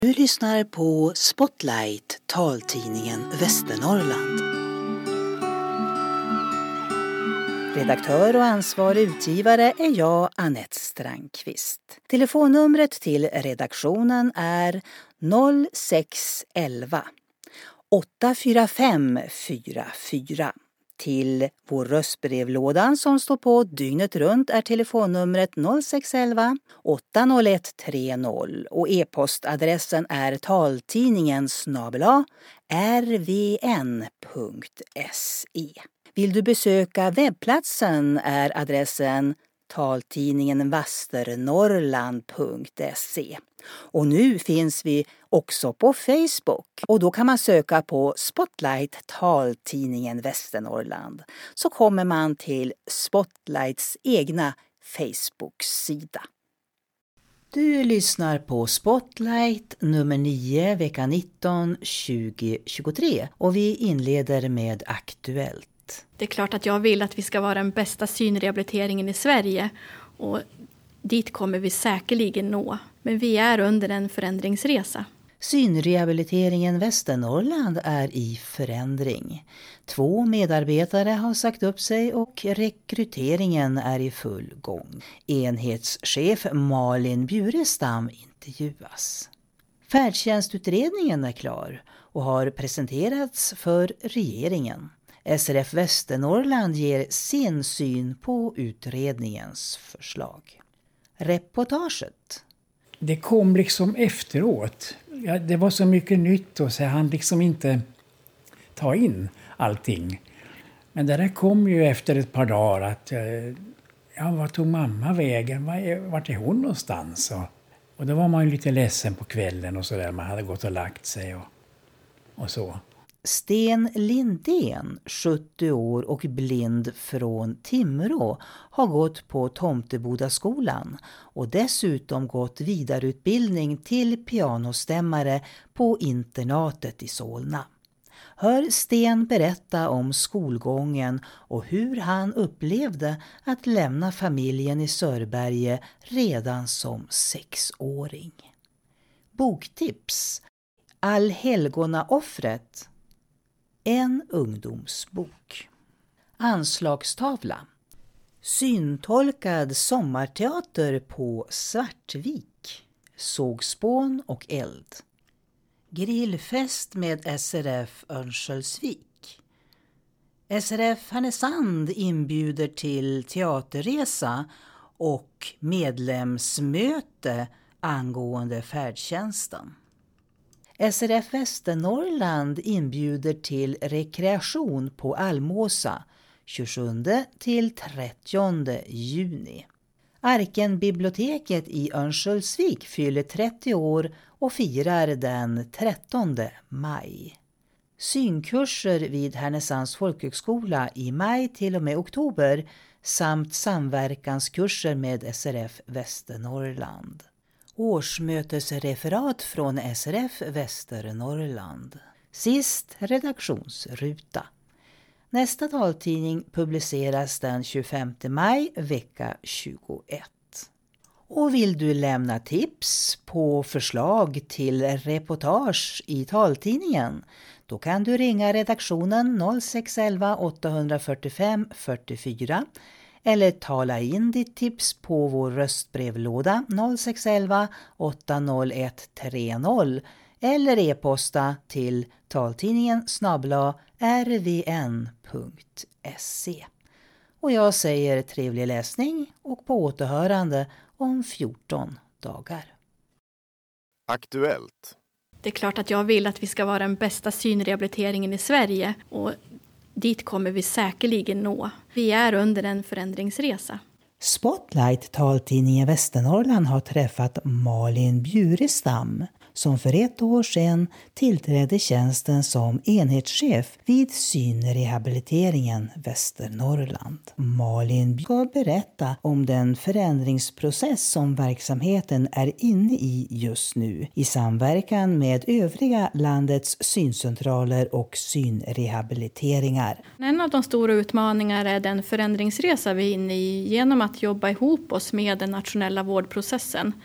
Du lyssnar på Spotlight, taltidningen Västernorrland. Redaktör och ansvarig utgivare är jag, Anette Strandqvist. Telefonnumret till redaktionen är 0611 845 44. Till vår röstbrevlådan som står på dygnet runt är telefonnumret 0611 801 30 och e-postadressen är taltidningen@rvn.se. Vill du besöka webbplatsen är adressen taltidningenvasternorrland.se. Och nu finns vi också på Facebook och då kan man söka på Spotlight taltidningen Västernorrland. Så kommer man till Spotlights egna Facebook-sida. Du lyssnar på Spotlight nummer 9 vecka 19 2023 och vi inleder med Aktuellt. Det är klart att jag vill att vi ska vara den bästa synrehabiliteringen i Sverige och dit kommer vi säkerligen nå. Men vi är under en förändringsresa. Synrehabiliteringen Västernorrland är i förändring. 2 medarbetare har sagt upp sig och rekryteringen är i full gång. Enhetschef Malin Bjurestam intervjuas. Färdtjänstutredningen är klar och har presenterats för regeringen. SRF Västernorrland ger sin syn på utredningens förslag. Reportaget. Det kom liksom efteråt. Ja, det var så mycket nytt och så han liksom inte ta in allting. Men det där kom ju efter ett par dagar att vad tog mamma vägen? Vart är hon någonstans? Och då var man ju lite ledsen på kvällen och så där. Man hade gått och lagt sig och så. Sten Lindén, 70 år och blind från Timrå, har gått på Tomtebodaskolan och dessutom gått vidareutbildning till pianostämmare på internatet i Solna. Hör Sten berätta om skolgången och hur han upplevde att lämna familjen i Sörberge redan som 6-åring. Boktips: Allhelgonaoffret. En ungdomsbok. Anslagstavla. Syntolkad sommarteater på Svartvik. Sågspån och eld. Grillfest med SRF Örnsköldsvik. SRF Härnösand inbjuder till teaterresa och medlemsmöte angående färdtjänsten. SRF Västernorrland inbjuder till rekreation på Almåsa 27 till 30 juni. Arkenbiblioteket i Örnsköldsvik fyller 30 år och firar den 13 maj. Synkurser vid Härnösands folkhögskola i maj till och med oktober samt samverkanskurser med SRF Västernorrland. Årsmötesreferat från SRF Västernorrland. Sist redaktionsruta. Nästa taltidning publiceras den 25 maj vecka 21. Och vill du lämna tips på förslag till reportage i taltidningen, då kan du ringa redaktionen 0611 845 44 eller tala in ditt tips på vår röstbrevlåda 0611 801 30 eller e-posta till taltidningen@rvn.se. Och jag säger trevlig läsning och på återhörande om 14 dagar. Aktuellt. Det är klart att jag vill att vi ska vara den bästa synrehabiliteringen i Sverige och dit kommer vi säkerligen nå. Vi är under en förändringsresa. Spotlight taltidningen Västernorrland har träffat Malin Bjurestam som för 1 år sedan tillträdde tjänsten som enhetschef vid synrehabiliteringen Västernorrland. Malin ska berätta om den förändringsprocess som verksamheten är inne i just nu i samverkan med övriga landets syncentraler och synrehabiliteringar. En av de stora utmaningarna är den förändringsresa vi är inne i genom att jobba ihop oss med den nationella vårdprocessen.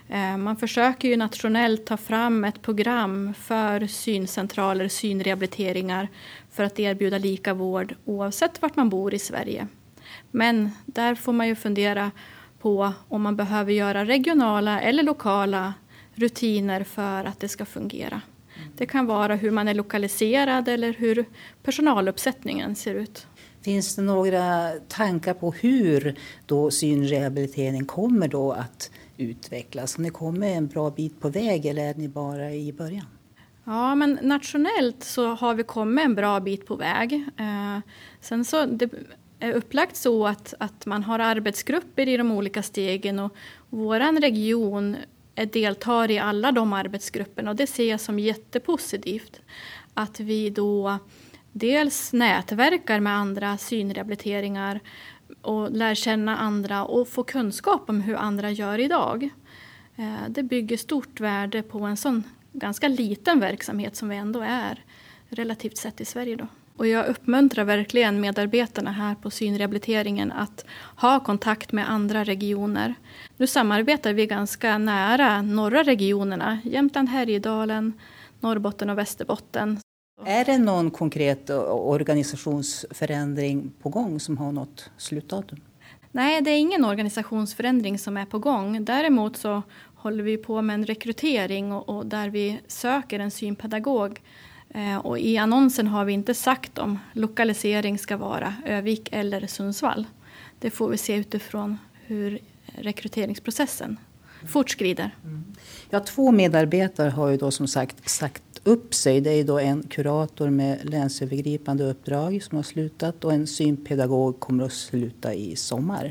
Man försöker ju nationellt ta fram ett program för syncentraler, synrehabiliteringar för att erbjuda lika vård oavsett vart man bor i Sverige. Men där får man ju fundera på om man behöver göra regionala eller lokala rutiner för att det ska fungera. Det kan vara hur man är lokaliserad eller hur personaluppsättningen ser ut. Finns det några tankar på hur då synrehabilitering kommer då att utvecklas? Har ni kommit en bra bit på väg eller är ni bara i början? Ja, men nationellt så har vi kommit en bra bit på väg. Sen så det är upplagt så att man har arbetsgrupper i de olika stegen och vår region deltar i alla de arbetsgrupperna och det ser jag som jättepositivt. Att vi då dels nätverkar med andra synrehabiliteringar och lär känna andra och få kunskap om hur andra gör idag. Det bygger stort värde på en sån ganska liten verksamhet som vi ändå är relativt sett i Sverige då. Och jag uppmuntrar verkligen medarbetarna här på synrehabiliteringen att ha kontakt med andra regioner. Nu samarbetar vi ganska nära norra regionerna, Jämtland, Härjedalen, Norrbotten och Västerbotten. Är det någon konkret organisationsförändring på gång som har något slutdatum? Nej, det är ingen organisationsförändring som är på gång. Däremot så håller vi på med en rekrytering och där vi söker en synpedagog. Och i annonsen har vi inte sagt om lokalisering ska vara Övik eller Sundsvall. Det får vi se utifrån hur rekryteringsprocessen fortskrider. Ja, 2 medarbetare har ju då som sagt upp sig. Det är då en kurator med länsövergripande uppdrag som har slutat och en synpedagog kommer att sluta i sommar.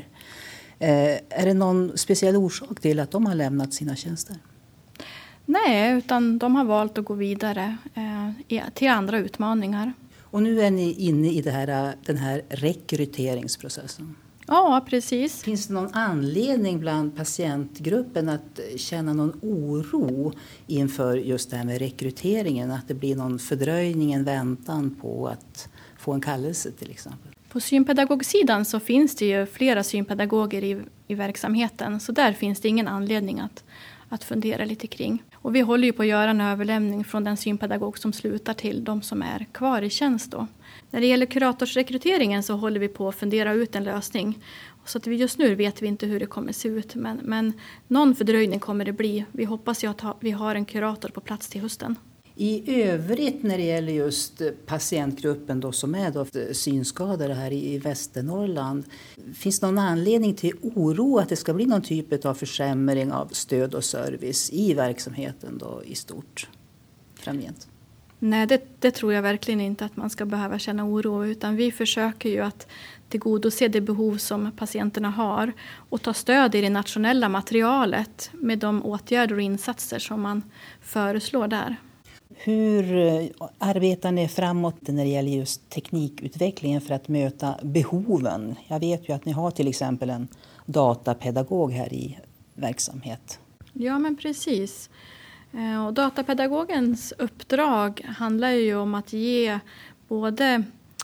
Är det någon speciell orsak till att de har lämnat sina tjänster? Nej, utan de har valt att gå vidare till andra utmaningar. Och nu är ni inne i den här rekryteringsprocessen. Ja, precis. Finns det någon anledning bland patientgruppen att känna någon oro inför just det här med rekryteringen? Att det blir någon fördröjning, en väntan på att få en kallelse till exempel? På synpedagogsidan så finns det ju flera synpedagoger i verksamheten. Så där finns det ingen anledning att fundera lite kring. Och vi håller ju på att göra en överlämning från den synpedagog som slutar till de som är kvar i tjänst då. När det gäller kuratorsrekryteringen så håller vi på att fundera ut en lösning. Så att just nu vet vi inte hur det kommer se ut. Men någon fördröjning kommer det bli. Vi hoppas ju att vi har en kurator på plats till hösten. I övrigt när det gäller just patientgruppen då, som är då synskadade här i Västernorrland. Finns det någon anledning till oro att det ska bli någon typ av försämring av stöd och service i verksamheten då i stort framgent? Nej, det tror jag verkligen inte att man ska behöva känna oro. Utan vi försöker ju att tillgodose det behov som patienterna har. Och ta stöd i det nationella materialet med de åtgärder och insatser som man föreslår där. Hur arbetar ni framåt när det gäller just teknikutvecklingen för att möta behoven? Jag vet ju att ni har till exempel en datapedagog här i verksamhet. Ja, men precis. Och datapedagogens uppdrag handlar ju om att ge både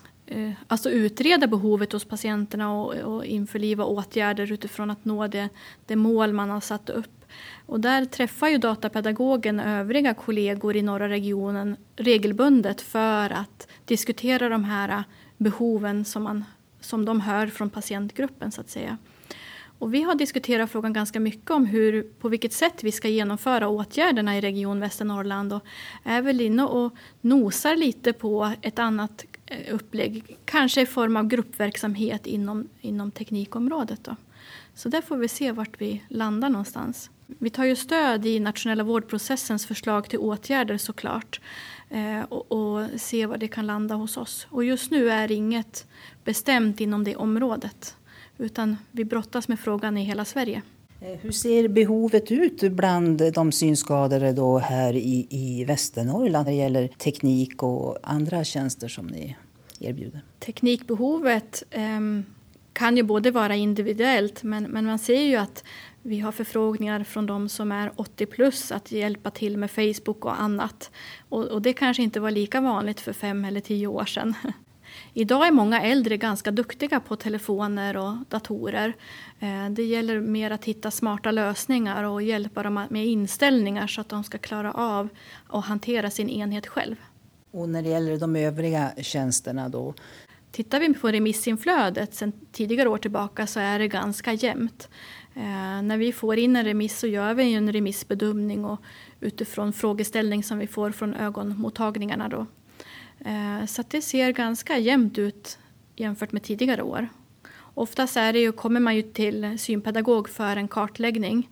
utreda behovet hos patienterna och införliva åtgärder utifrån att nå det mål man har satt upp. Och där träffar ju datapedagogen övriga kollegor i norra regionen regelbundet för att diskutera de här behoven som de hör från patientgruppen så att säga. Och vi har diskuterat frågan ganska mycket om på vilket sätt vi ska genomföra åtgärderna i Region Västernorrland och är väl inne och nosar lite på ett annat upplägg, kanske i form av gruppverksamhet inom teknikområdet då. Så där får vi se vart vi landar någonstans. Vi tar ju stöd i nationella vårdprocessens förslag till åtgärder såklart och ser var det kan landa hos oss. Och just nu är det inget bestämt inom det området utan vi brottas med frågan i hela Sverige. Hur ser behovet ut bland de synskadade då här i Västernorrland när det gäller teknik och andra tjänster som ni erbjuder? Teknikbehovet kan ju både vara individuellt men man ser ju att vi har förfrågningar från de som är 80 plus att hjälpa till med Facebook och annat. Och det kanske inte var lika vanligt för 5 eller 10 år sedan. Idag är många äldre ganska duktiga på telefoner och datorer. Det gäller mer att hitta smarta lösningar och hjälpa dem med inställningar så att de ska klara av att hantera sin enhet själv. Och när det gäller de övriga tjänsterna då? Tittar vi på remissinflödet sedan tidigare år tillbaka så är det ganska jämnt. När vi får in en remiss så gör vi en remissbedömning och utifrån frågeställning som vi får från ögonmottagningarna då. Så att det ser ganska jämnt ut jämfört med tidigare år. Oftast kommer man ju till synpedagog för en kartläggning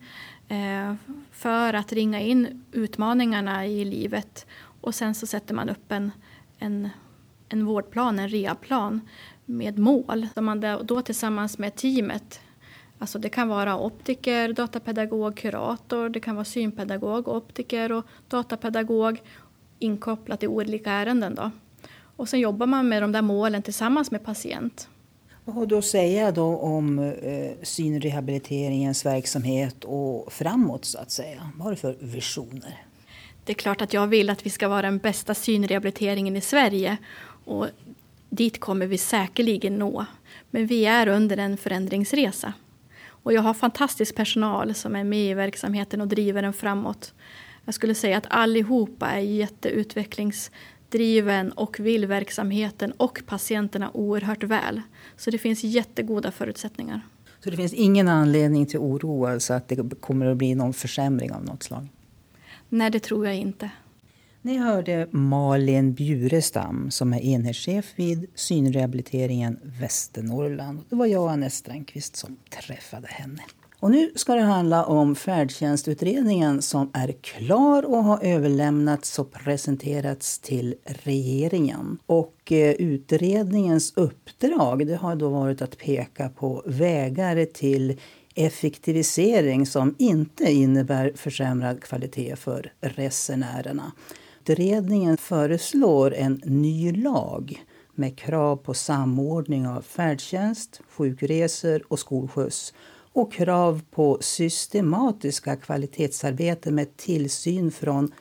för att ringa in utmaningarna i livet och sen så sätter man upp en vårdplan, en rehabplan med mål som man då tillsammans med teamet, alltså det kan vara optiker, datapedagog, kurator, det kan vara synpedagog, optiker och datapedagog inkopplat i olika ärenden då. Och sen jobbar man med de där målen tillsammans med patient. Vad har du att säga då om synrehabiliteringens verksamhet och framåt så att säga? Vad har du för visioner? Det är klart att jag vill att vi ska vara den bästa synrehabiliteringen i Sverige och dit kommer vi säkerligen nå. Men vi är under en förändringsresa. Och jag har fantastisk personal som är med i verksamheten och driver den framåt. Jag skulle säga att allihopa är jätteutvecklingsdriven och vill verksamheten och patienterna oerhört väl. Så det finns jättegoda förutsättningar. Så det finns ingen anledning till oro, alltså att det kommer att bli någon försämring av något slag? Nej, det tror jag inte. Ni hörde Malin Bjurestam som är enhetschef vid synrehabiliteringen Västernorrland. Det var jag, Anette Strandqvist, som träffade henne. Och nu ska det handla om färdtjänstutredningen som är klar och har överlämnats och presenterats till regeringen. Och utredningens uppdrag det har då varit att peka på vägar till effektivisering som inte innebär försämrad kvalitet för resenärerna. Utredningen föreslår en ny lag med krav på samordning av färdtjänst, sjukresor och skolskjuts och krav på systematiska kvalitetsarbete med tillsyn från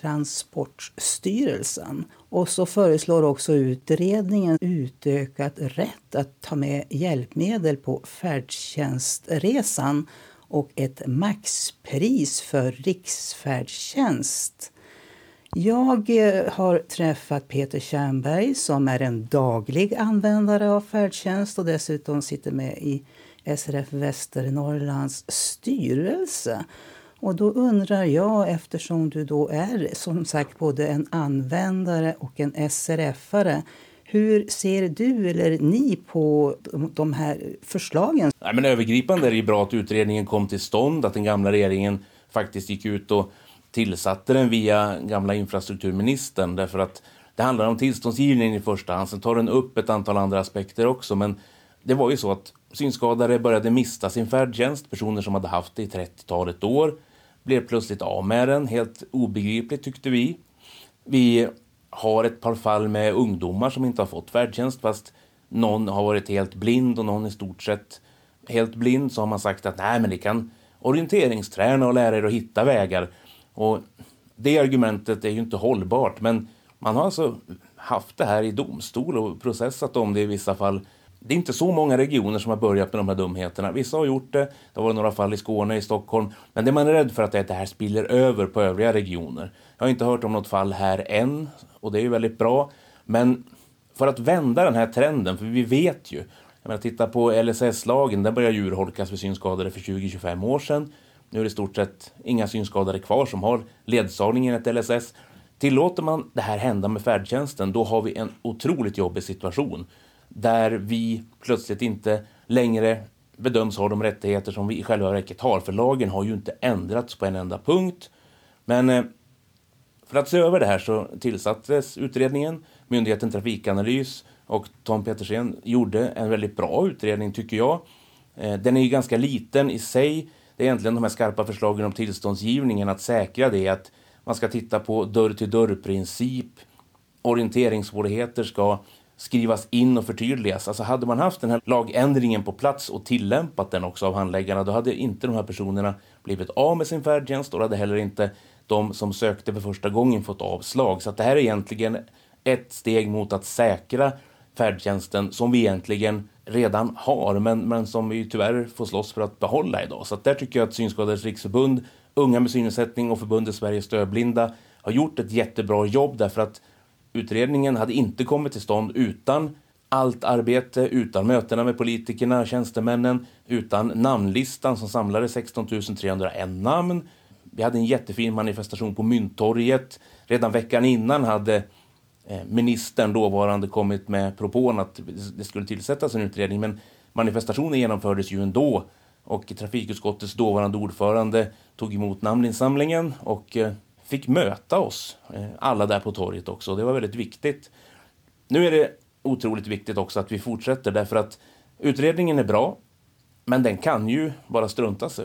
Transportstyrelsen. Och så föreslår också utredningen utökat rätt att ta med hjälpmedel på färdtjänstresan och ett maxpris för riksfärdtjänst. Jag har träffat Peter Tjernberg som är en daglig användare av färdtjänst och dessutom sitter med i SRF Västernorrlands styrelse. Och då undrar jag, eftersom du då är som sagt både en användare och en SRF-are, hur ser du eller ni på de här förslagen? Nej, men övergripande är det bra att utredningen kom till stånd, att den gamla regeringen faktiskt gick ut och tillsatte den via gamla infrastrukturministern, därför att det handlar om tillståndsgivningen i första hand. Sen tar den upp ett antal andra aspekter också, men det var ju så att synskadade började mista sin färdtjänst. Personer som hade haft det i 30-talet år blev plötsligt av med den. Helt obegripligt tyckte vi. Vi har ett par fall med ungdomar som inte har fått färdtjänst fast någon har varit helt blind och någon i stort sett helt blind. Så har man sagt att nej, men ni kan orienteringsträna och lära er att hitta vägar. Och det argumentet är ju inte hållbart, men man har alltså haft det här i domstol och processat om det i vissa fall. Det är inte så många regioner som har börjat med de här dumheterna. Vissa har gjort det. Det var några fall i Skåne, i Stockholm. Men det man är rädd för att det här spiller över på övriga regioner. Jag har inte hört om något fall här än. Och det är ju väldigt bra. Men för att vända den här trenden, för vi vet ju. Jag menar, titta på LSS-lagen. Där började urholkas för synskadade för 20-25 år sedan. Nu är det i stort sett inga synskadade kvar som har ledsagning enligt LSS. Tillåter man det här hända med färdtjänsten, då har vi en otroligt jobbig situation. Där vi plötsligt inte längre bedöms ha de rättigheter som vi i själva verket har. För lagen har ju inte ändrats på en enda punkt. Men för att se över det här så tillsattes utredningen, myndigheten Trafikanalys, och Tom Petersen gjorde en väldigt bra utredning tycker jag. Den är ju ganska liten i sig. Det är egentligen de här skarpa förslagen om tillståndsgivningen, att säkra det, att man ska titta på dörr-till-dörr-princip. Orienteringssvårigheter ska skrivas in och förtydligas. Alltså hade man haft den här lagändringen på plats och tillämpat den också av handläggarna, då hade inte de här personerna blivit av med sin färdtjänst och hade heller inte de som sökte för första gången fått avslag. Så att det här är egentligen ett steg mot att säkra färdtjänsten som vi egentligen redan har men som vi tyvärr får slåss för att behålla idag. Så att där tycker jag att Synskadades riksförbund, Unga med synnedsättning och förbundet Sveriges dövblinda har gjort ett jättebra jobb, därför att utredningen hade inte kommit till stånd utan allt arbete, utan mötena med politikerna, tjänstemännen, utan namnlistan som samlade 16 301 namn. Vi hade en jättefin manifestation på Mynttorget. Redan veckan innan hade ministern dåvarande kommit med propån att det skulle tillsättas en utredning, men manifestationen genomfördes ju ändå, och trafikutskottets dåvarande ordförande tog emot namninsamlingen och fick möta oss alla där på torget också. Det var väldigt viktigt. Nu är det otroligt viktigt också att vi fortsätter, därför att utredningen är bra, men den kan ju bara struntas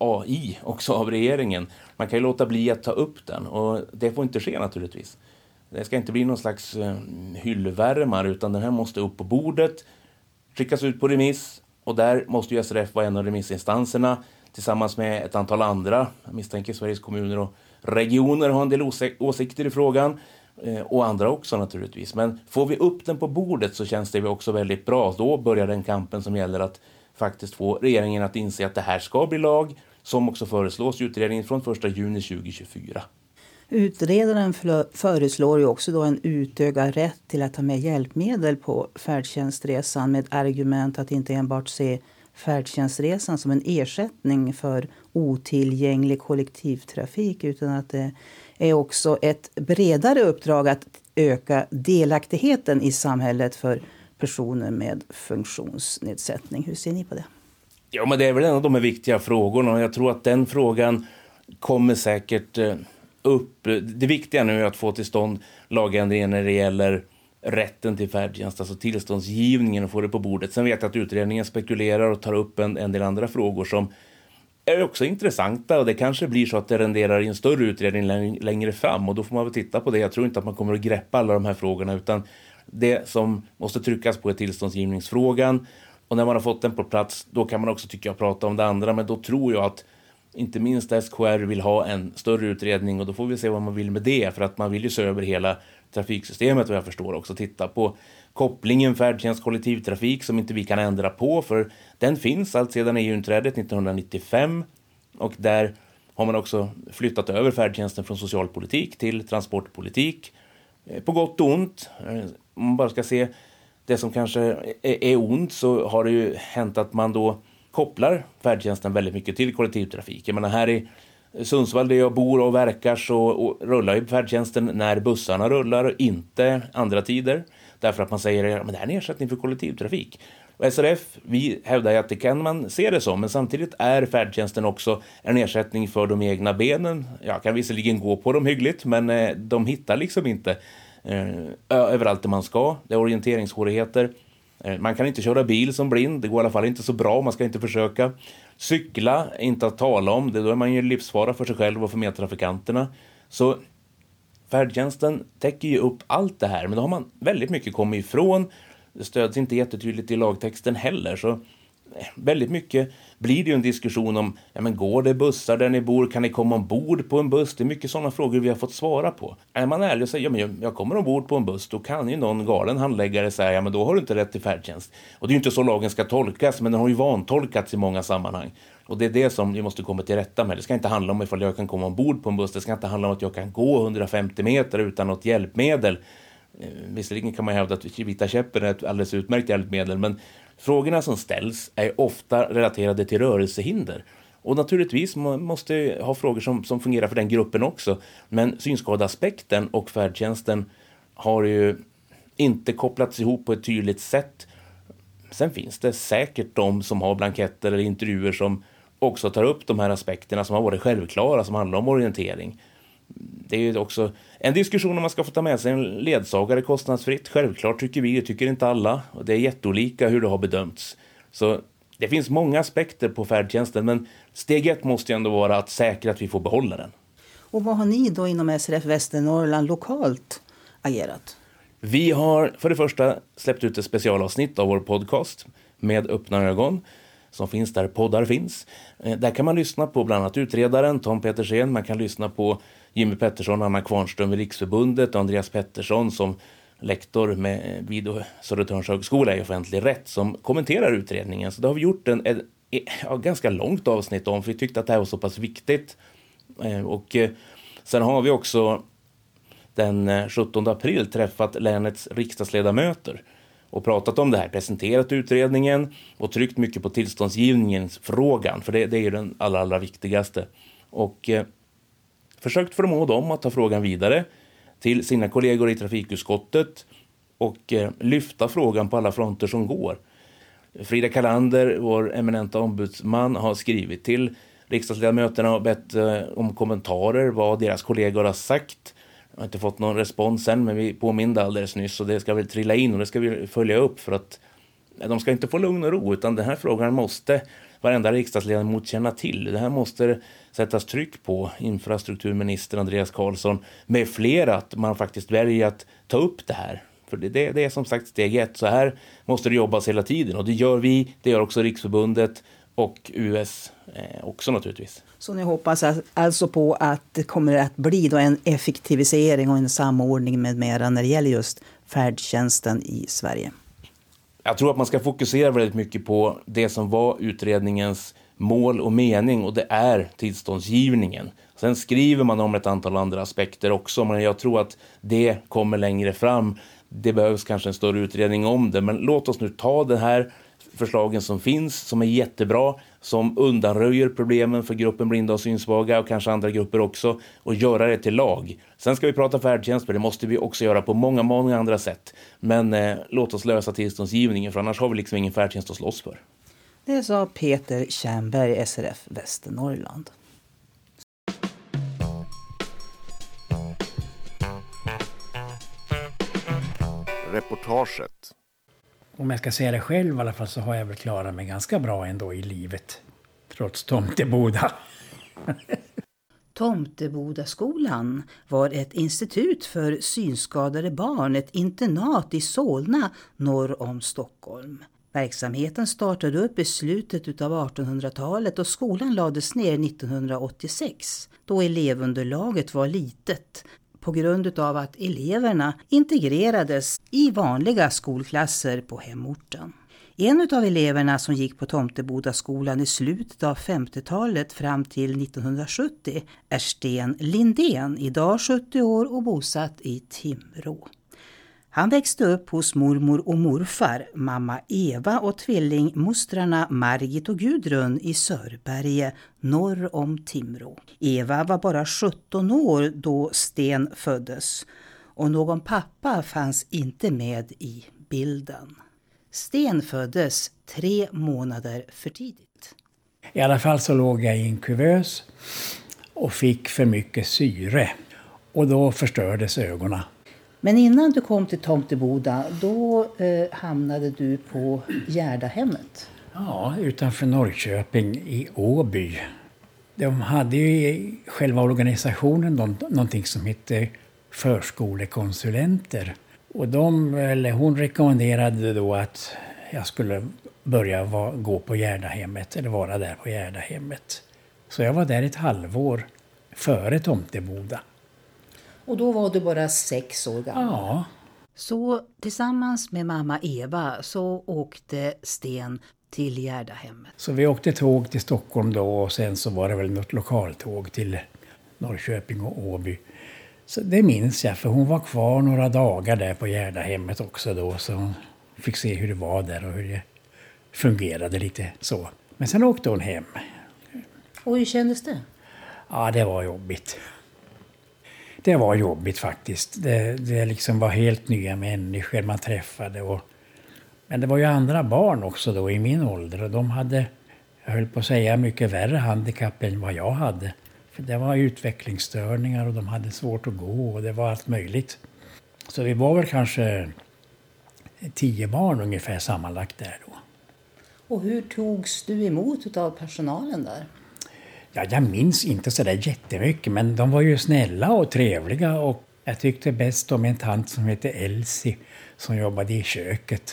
i också av regeringen. Man kan ju låta bli att ta upp den, och det får inte ske naturligtvis. Det ska inte bli någon slags hyllvärmare, utan den här måste upp på bordet, skickas ut på remiss, och där måste ju SRF vara en av remissinstanserna tillsammans med ett antal andra. Jag misstänker Sveriges kommuner och regioner har en del åsikter i frågan, och andra också naturligtvis. Men får vi upp den på bordet så känns det också väldigt bra. Då börjar den kampen som gäller att faktiskt få regeringen att inse att det här ska bli lag, som också föreslås i utredningen från 1 juni 2024. Utredaren föreslår ju också då en utökad rätt till att ta med hjälpmedel på färdtjänstresan, med argument att inte enbart se färdtjänstresan som en ersättning för otillgänglig kollektivtrafik, utan att det är också ett bredare uppdrag att öka delaktigheten i samhället för personer med funktionsnedsättning. Hur ser ni på det? Ja, men det är väl en av de här viktiga frågorna, och jag tror att den frågan kommer säkert upp. Det viktiga nu är att få till stånd lagändringen när det gäller rätten till färdtjänst, alltså tillståndsgivningen, och få det på bordet. Sen vet jag att utredningen spekulerar och tar upp en del andra frågor som är också intressanta, och det kanske blir så att det renderar i en större utredning längre fram, och då får man väl titta på det. Jag tror inte att man kommer att greppa alla de här frågorna, utan det som måste tryckas på är tillståndsgivningsfrågan, och när man har fått den på plats, då kan man också tycka och prata om det andra. Men då tror jag att inte minst SKR vill ha en större utredning, och då får vi se vad man vill med det, för att man vill ju se över hela trafiksystemet, och jag förstår också titta på kopplingen färdtjänst kollektivtrafik som inte vi kan ändra på, för den finns allt sedan EU-inträdet 1995, och där har man också flyttat över färdtjänsten från socialpolitik till transportpolitik, på gott och ont. Om man bara ska se det som kanske är ont, så har det ju hänt att man då kopplar färdtjänsten väldigt mycket till kollektivtrafik. Jag menar, här i Sundsvall där jag bor och verkar så rullar ju färdtjänsten när bussarna rullar och inte andra tider. Därför att man säger att det här är en ersättning för kollektivtrafik. Och SRF, vi hävdar att det kan man se det som, men samtidigt är färdtjänsten också en ersättning för de egna benen. Jag kan visserligen gå på dem hyggligt, men de hittar liksom inte överallt där man ska. Det är orienteringssvårigheter. Man kan inte köra bil som blind, det går i alla fall inte så bra, man ska inte försöka. Cykla, inte att tala om, då är man ju livsfara för sig själv och för medtrafikanterna. Så färdtjänsten täcker ju upp allt det här, men då har man väldigt mycket kommit ifrån. Det stöds inte jättetydligt i lagtexten heller, så väldigt mycket blir det ju en diskussion om, ja men går det bussar där ni bor, kan ni komma ombord på en buss? Det är mycket sådana frågor vi har fått svara på. Är man ärlig och säger, ja men jag kommer ombord på en buss, då kan ju någon galen handläggare säga, ja men då har du inte rätt till färdtjänst. Och det är ju inte så lagen ska tolkas, men den har ju vantolkats i många sammanhang. Och det är det som vi måste komma till rätta med. Det ska inte handla om ifall jag kan komma ombord på en buss, det ska inte handla om att jag kan gå 150 meter utan något hjälpmedel. Visserligen kan man hävda att vita käppen är ett alldeles utmärkt hjälpmedel, men frågorna som ställs är ofta relaterade till rörelsehinder. Och naturligtvis man måste ha frågor som fungerar för den gruppen också. Men synskadeaspekten och färdtjänsten har ju inte kopplats ihop på ett tydligt sätt. Sen finns det säkert de som har blanketter eller intervjuer som också tar upp de här aspekterna som har varit självklara, som handlar om orientering. Det är ju också en diskussion om man ska få ta med sig en ledsagare kostnadsfritt. Självklart tycker vi, det tycker inte alla. Och det är jätteolika hur det har bedömts. Så det finns många aspekter på färdtjänsten, men steg 1 måste ändå vara att säkra att vi får behålla den. Och vad har ni då inom SRF Västernorrland lokalt agerat? Vi har för det första släppt ut ett specialavsnitt av vår podcast Med öppna ögon, som finns där poddar finns. Där kan man lyssna på bland annat utredaren Tom Petersen. Man kan lyssna på Jimmy Pettersson, Anna Kvarnström i Riksförbundet och Andreas Pettersson som lektor vid Södertörns högskola i offentlig rätt, som kommenterar utredningen. Så det har vi gjort ett ganska långt avsnitt om, för vi tyckte att det här var så pass viktigt. Och sen har vi också den 17 april träffat länets riksdagsledamöter och pratat om det här, presenterat utredningen och tryckt mycket på tillståndsgivningens frågan, för det är ju den allra viktigaste. Och försökt förmå dem att ta frågan vidare till sina kollegor i trafikutskottet och lyfta frågan på alla fronter som går. Frida Kalander, vår eminenta ombudsman, har skrivit till riksdagsledamöterna och bett om kommentarer vad deras kollegor har sagt. Jag har inte fått någon respons än, men vi påminde alldeles nyss, och det ska väl trilla in och det ska vi följa upp, för att de ska inte få lugn och ro, utan den här frågan måste varenda riksdagsledamot känna till. Det här måste sättas tryck på infrastrukturminister Andreas Carlsson med flera, att man faktiskt väljer att ta upp det här. För det är som sagt steg 1. Så här måste det jobbas hela tiden, och det gör vi, det gör också Riksförbundet och US också naturligtvis. Så ni hoppas alltså på att det kommer att bli då en effektivisering och en samordning med mera när det gäller just färdtjänsten i Sverige? Jag tror att man ska fokusera väldigt mycket på det som var utredningens mål och mening, och det är tillståndsgivningen. Sen skriver man om ett antal andra aspekter också, men jag tror att det kommer längre fram. Det behövs kanske en större utredning om det, men låt oss nu ta det här förslagen som finns, som är jättebra, som undanröjer problemen för gruppen blinda och synsvaga och kanske andra grupper också, och göra det till lag. Sen ska vi prata färdtjänst, för det måste vi också göra på många andra sätt. Men låt oss lösa tillståndsgivningen, för annars har vi liksom ingen färdtjänst att slåss för. Det sa Peter Tjernberg, SRF Västernorrland. Reportaget. Om jag ska säga det själv i alla fall, så har jag väl klarat mig ganska bra ändå i livet. Trots Tomteboda. Tomtebodaskolan var ett institut för synskadade barn, ett internat i Solna norr om Stockholm. Verksamheten startade upp i slutet av 1800-talet och skolan lades ner 1986, då elevunderlaget var litet på grund av att eleverna integrerades i vanliga skolklasser på hemorten. En av eleverna som gick på Tomtebodaskolan i slutet av 50-talet fram till 1970 är Sten Lindén, idag 70 år och bosatt i Timrå. Han växte upp hos mormor och morfar, mamma Eva och tvillingmostrarna Margit och Gudrun i Sörberge norr om Timrå. Eva var bara 17 år då Sten föddes, och någon pappa fanns inte med i bilden. Sten föddes 3 månader för tidigt. I alla fall så låg jag i en kuvös och fick för mycket syre, och då förstördes ögonen. Men innan du kom till Tomteboda, då hamnade du på Gärdahemmet. Ja, utanför Norrköping i Åby. De hade ju i själva organisationen någonting som hette förskolekonsulenter. Och hon rekommenderade då att jag skulle börja gå på Gärdahemmet, eller vara där på Gärdahemmet. Så jag var där ett halvår före Tomteboda. Och då var du bara 6 år gammal. Ja. Så tillsammans med mamma Eva så åkte Sten till Gärdahemmet. Så vi åkte tåg till Stockholm då, och sen så var det väl något lokaltåg till Norrköping och Åby. Så det minns jag, för hon var kvar några dagar där på Gärdahemmet också då, så hon fick se hur det var där och hur det fungerade lite så. Men sen åkte hon hem. Och hur kändes det? Ja, det var jobbigt. Det var jobbigt faktiskt. Det liksom var helt nya människor man träffade. Men det var ju andra barn också då i min ålder. Och de hade, jag höll på att säga, mycket värre handikapp än vad jag hade. För det var utvecklingsstörningar och de hade svårt att gå och det var allt möjligt. Så vi var väl kanske 10 barn ungefär sammanlagt där då. Och hur togs du emot av personalen där? Ja, jag minns inte så där jättemycket, men de var ju snälla och trevliga, och jag tyckte bäst om en tant som hette Elsie som jobbade i köket.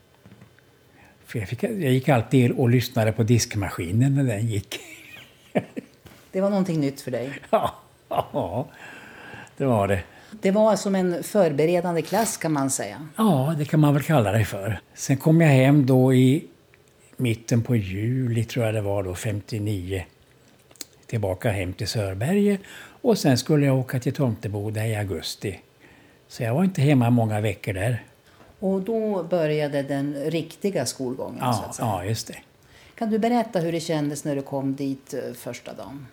För jag gick alltid och lyssnade på diskmaskinen när den gick. Det var någonting nytt för dig? Ja, det var det. Det var som en förberedande klass kan man säga. Ja, det kan man väl kalla det för. Sen kom jag hem då i mitten på juli, tror jag det var då, 59. Tillbaka hem till Sörberge. Och sen skulle jag åka till Tomteboda i augusti. Så jag var inte hemma många veckor där. Och då började den riktiga skolgången så att säga. Ja, just det. Kan du berätta hur det kändes när du kom dit första dagen?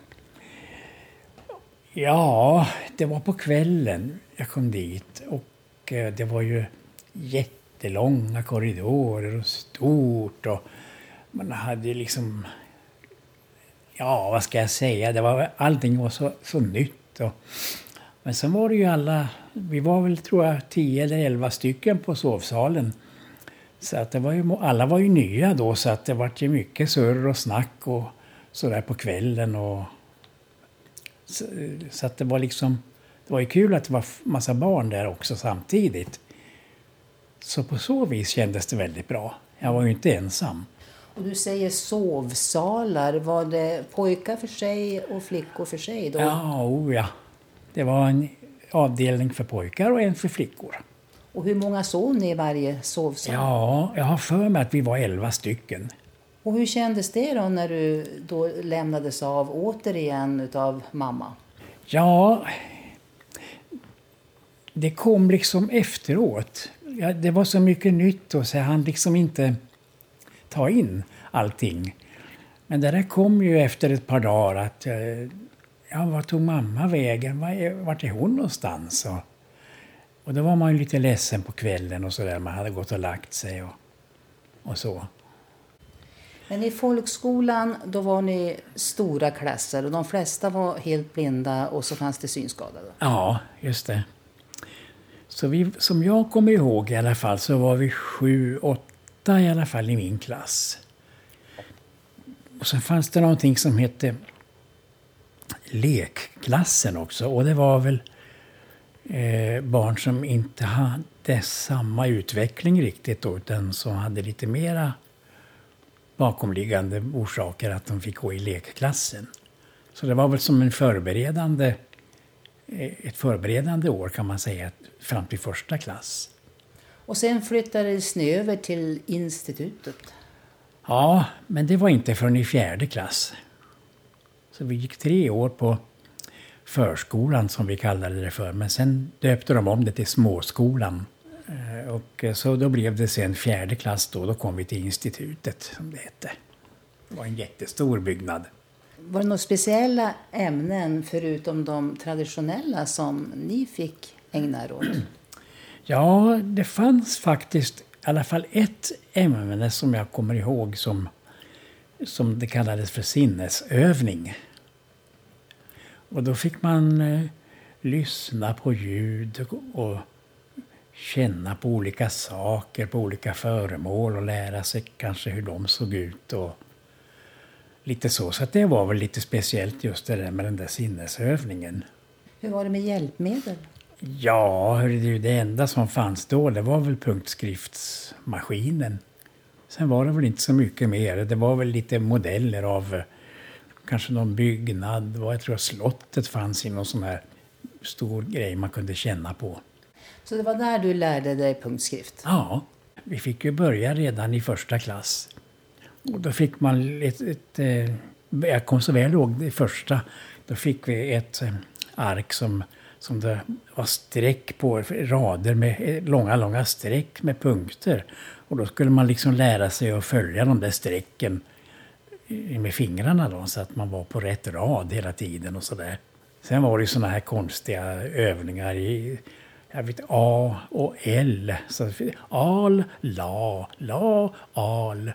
Ja, det var på kvällen jag kom dit. Och det var ju jättelånga korridorer och stort. Och man hade liksom... Ja, vad ska jag säga? Allting var så nytt. Men sen var det ju vi var väl tror jag 10 eller 11 stycken på sovsalen. Så att alla var ju nya då, så att det var ju mycket surr och snack och sådär på kvällen. Så att det var ju kul att det var massa barn där också samtidigt. Så på så vis kändes det väldigt bra. Jag var ju inte ensam. Och du säger sovsalar. Var det pojkar för sig och flickor för sig då? Ja. Det var en avdelning för pojkar och en för flickor. Och hur många sov ni i varje sovsal? Ja, jag har för mig att vi var 11 stycken. Och hur kändes det då när du då lämnades av återigen utav mamma? Ja, det kom liksom efteråt. Det var så mycket nytt och så han liksom inte ta in allting. Men det där kom ju efter ett par dagar att var tog mamma vägen? Vart är hon någonstans? Och då var man ju lite ledsen på kvällen och så där. Man hade gått och lagt sig och så. Men i folkskolan då var ni stora klasser och de flesta var helt blinda och så fanns det synskadade. Ja, just det. Så som jag kommer ihåg i alla fall så var vi 7-8 i alla fall i min klass. Och så fanns det någonting som hette lekklassen också. Och det var väl barn som inte hade samma utveckling riktigt då, utan som hade lite mera bakomliggande orsaker att de fick gå i lekklassen. Så det var väl som ett förberedande år kan man säga, fram till första klass. Och sen flyttades ni över till institutet? Ja, men det var inte förrän i 4:e klass. Så vi gick 3 år på förskolan som vi kallade det för. Men sen döpte de om det till småskolan. Och så då blev det sen 4:e klass då kom vi till institutet som det hette. Det var en jättestor byggnad. Var det några speciella ämnen förutom de traditionella som ni fick ägna er åt? Ja, det fanns faktiskt i alla fall ett ämne som jag kommer ihåg som det kallades för sinnesövning. Och då fick man lyssna på ljud och känna på olika saker, på olika föremål och lära sig kanske hur de såg ut och lite så. Så att det var väl lite speciellt just det där med den där sinnesövningen. Hur var det med hjälpmedel? Ja, det enda som fanns då det var väl punktskriftsmaskinen. Sen var det väl inte så mycket mer. Det var väl lite modeller av kanske någon byggnad. Jag tror att slottet fanns i någon sån här stor grej man kunde känna på. Så det var där du lärde dig punktskrift? Ja, vi fick ju börja redan i 1:a klass. Och då fick man jag kom så väl ihåg det första. Då fick vi ett ark som det var streck på, rader med långa streck med punkter. Och då skulle man liksom lära sig att följa de där strecken med fingrarna då, så att man var på rätt rad hela tiden och sådär. Sen var det såna här konstiga övningar i A och L. Så al, la, al.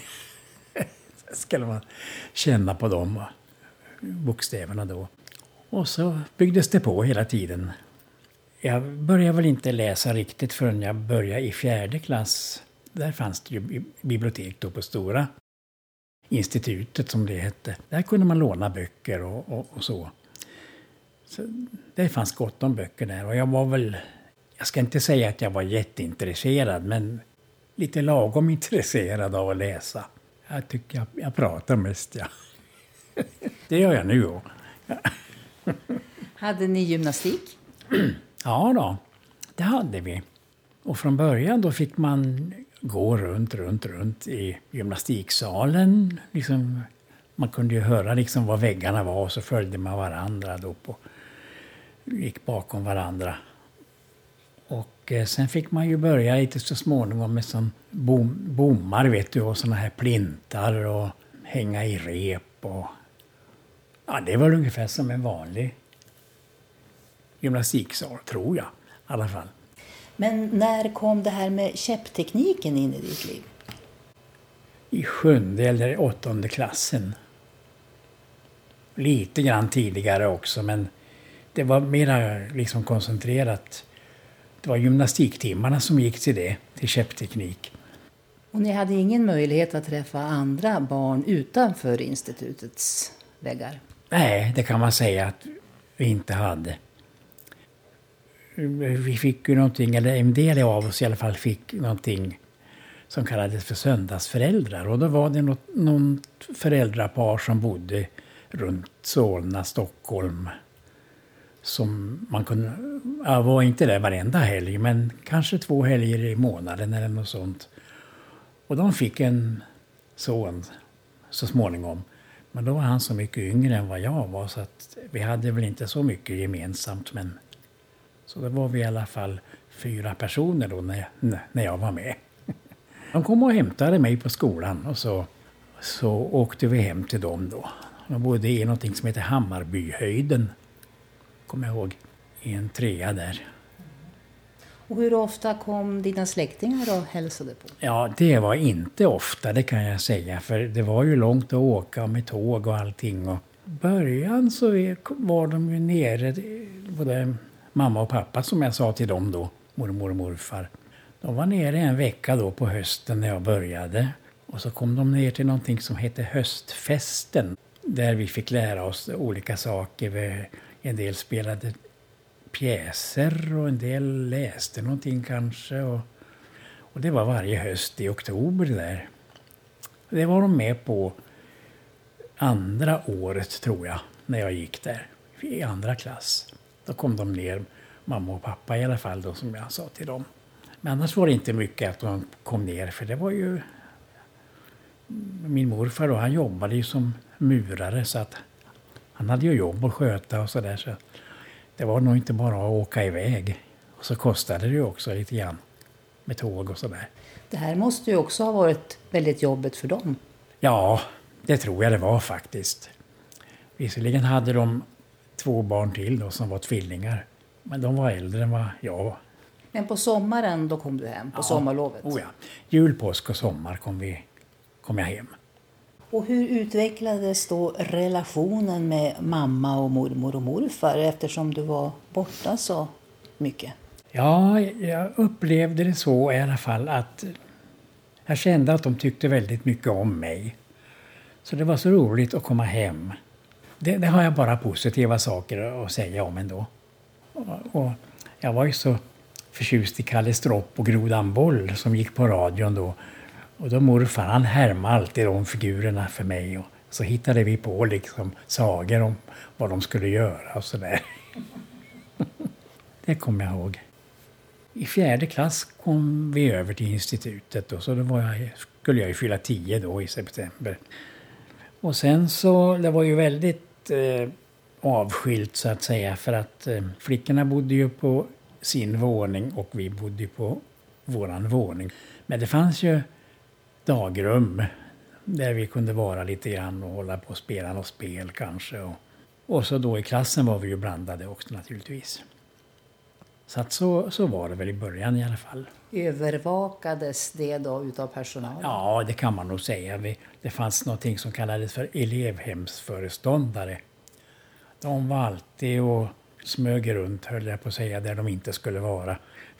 Så skulle man känna på de bokstäverna då. Och så byggdes det på hela tiden. Jag började väl inte läsa riktigt förrän jag började i 4:e klass. Där fanns det ju bibliotek då på Stora institutet som det hette. Där kunde man låna böcker och så. Så det fanns gott om böcker där. Och jag ska inte säga att jag var jätteintresserad, men lite lagom intresserad av att läsa. Jag tycker jag pratar mest, ja. Det gör jag nu också. Hade ni gymnastik? Ja då, det hade vi. Och från början då fick man gå runt i gymnastiksalen. Liksom, man kunde ju höra liksom var väggarna var och så följde man varandra då gick bakom varandra. Och sen fick man ju börja lite så småningom med sån bommar vet du och såna här plintar och hänga i rep och ja, det var ungefär som en vanlig gymnastiksal tror jag i alla fall. Men när kom det här med käpptekniken in i ditt liv? I 7:e eller 8:e klassen. Lite grann tidigare också, men det var mer liksom koncentrerat. Det var gymnastiktimmarna som gick till käppteknik. Och ni hade ingen möjlighet att träffa andra barn utanför institutets väggar? Nej, det kan man säga att vi inte hade. Vi fick ju någonting, eller en del av oss i alla fall fick någonting som kallades för söndagsföräldrar. Och då var det någon föräldrapar som bodde runt Solna, Stockholm. Som man kunde, jag var inte där varenda helg, men kanske 2 helger i månaden eller något sånt. Och de fick en son så småningom. Men då var han så mycket yngre än vad jag var så att vi hade väl inte så mycket gemensamt. Men så då var vi i alla fall 4 personer då när jag var med. De kom och hämtade mig på skolan och så åkte vi hem till dem då. De bodde i någonting som heter Hammarbyhöjden, kommer jag ihåg, i en 3 där. Och hur ofta kom dina släktingar och hälsade på? Ja, det var inte ofta, det kan jag säga. För det var ju långt att åka med tåg och allting. Och i början så var de ju nere, både mamma och pappa som jag sa till dem då, mormor och morfar. De var nere en vecka då på hösten när jag började. Och så kom de ner till någonting som heter höstfesten. Där vi fick lära oss olika saker. En del spelade pjäser och en del läste någonting kanske. Och det var varje höst i oktober där. Det var de med på andra året tror jag, när jag gick där. I 2:a klass. Då kom de ner, mamma och pappa i alla fall då, som jag sa till dem. Men annars var det inte mycket att de kom ner, för det var ju... Min morfar då, han jobbade ju som murare så att han hade ju jobb att sköta och sådär. Så det var nog inte bara att åka iväg. Och så kostade det ju också lite grann med tåg och sådär. Det här måste ju också ha varit väldigt jobbigt för dem. Ja, det tror jag det var faktiskt. Visserligen hade de 2 barn till då som var tvillingar. Men de var äldre än vad jag var. Men på sommaren då kom du hem, på sommarlovet? Oh ja. Jul, påsk och sommar kom jag hem. Och hur utvecklades då relationen med mamma och mormor och morfar eftersom du var borta så mycket? Ja, jag upplevde det så i alla fall att jag kände att de tyckte väldigt mycket om mig. Så det var så roligt att komma hem. Det har jag bara positiva saker att säga om ändå. Och jag var ju så förtjust i Kalle Stropp och Grodan Boll som gick på radion då. Och då morfar han härmade alltid de figurerna för mig. Och så hittade vi på liksom sagor om vad de skulle göra och sådär. Det kommer jag ihåg. I 4:e klass kom vi över till institutet. Och så då skulle jag ju fylla 10 då i september. Och sen så, det var ju väldigt avskilt så att säga. För att flickorna bodde ju på sin våning och vi bodde på våran våning. Men det fanns ju dagrum där vi kunde vara lite grann och hålla på och spela något spel kanske. Och så då i klassen var vi ju blandade också naturligtvis. Så att så var det väl i början i alla fall. Övervakades det då utav personal? Ja, det kan man nog säga. Det fanns någonting som kallades för elevhemsföreståndare. De var alltid och smög runt, höll jag på att säga, där de inte skulle vara.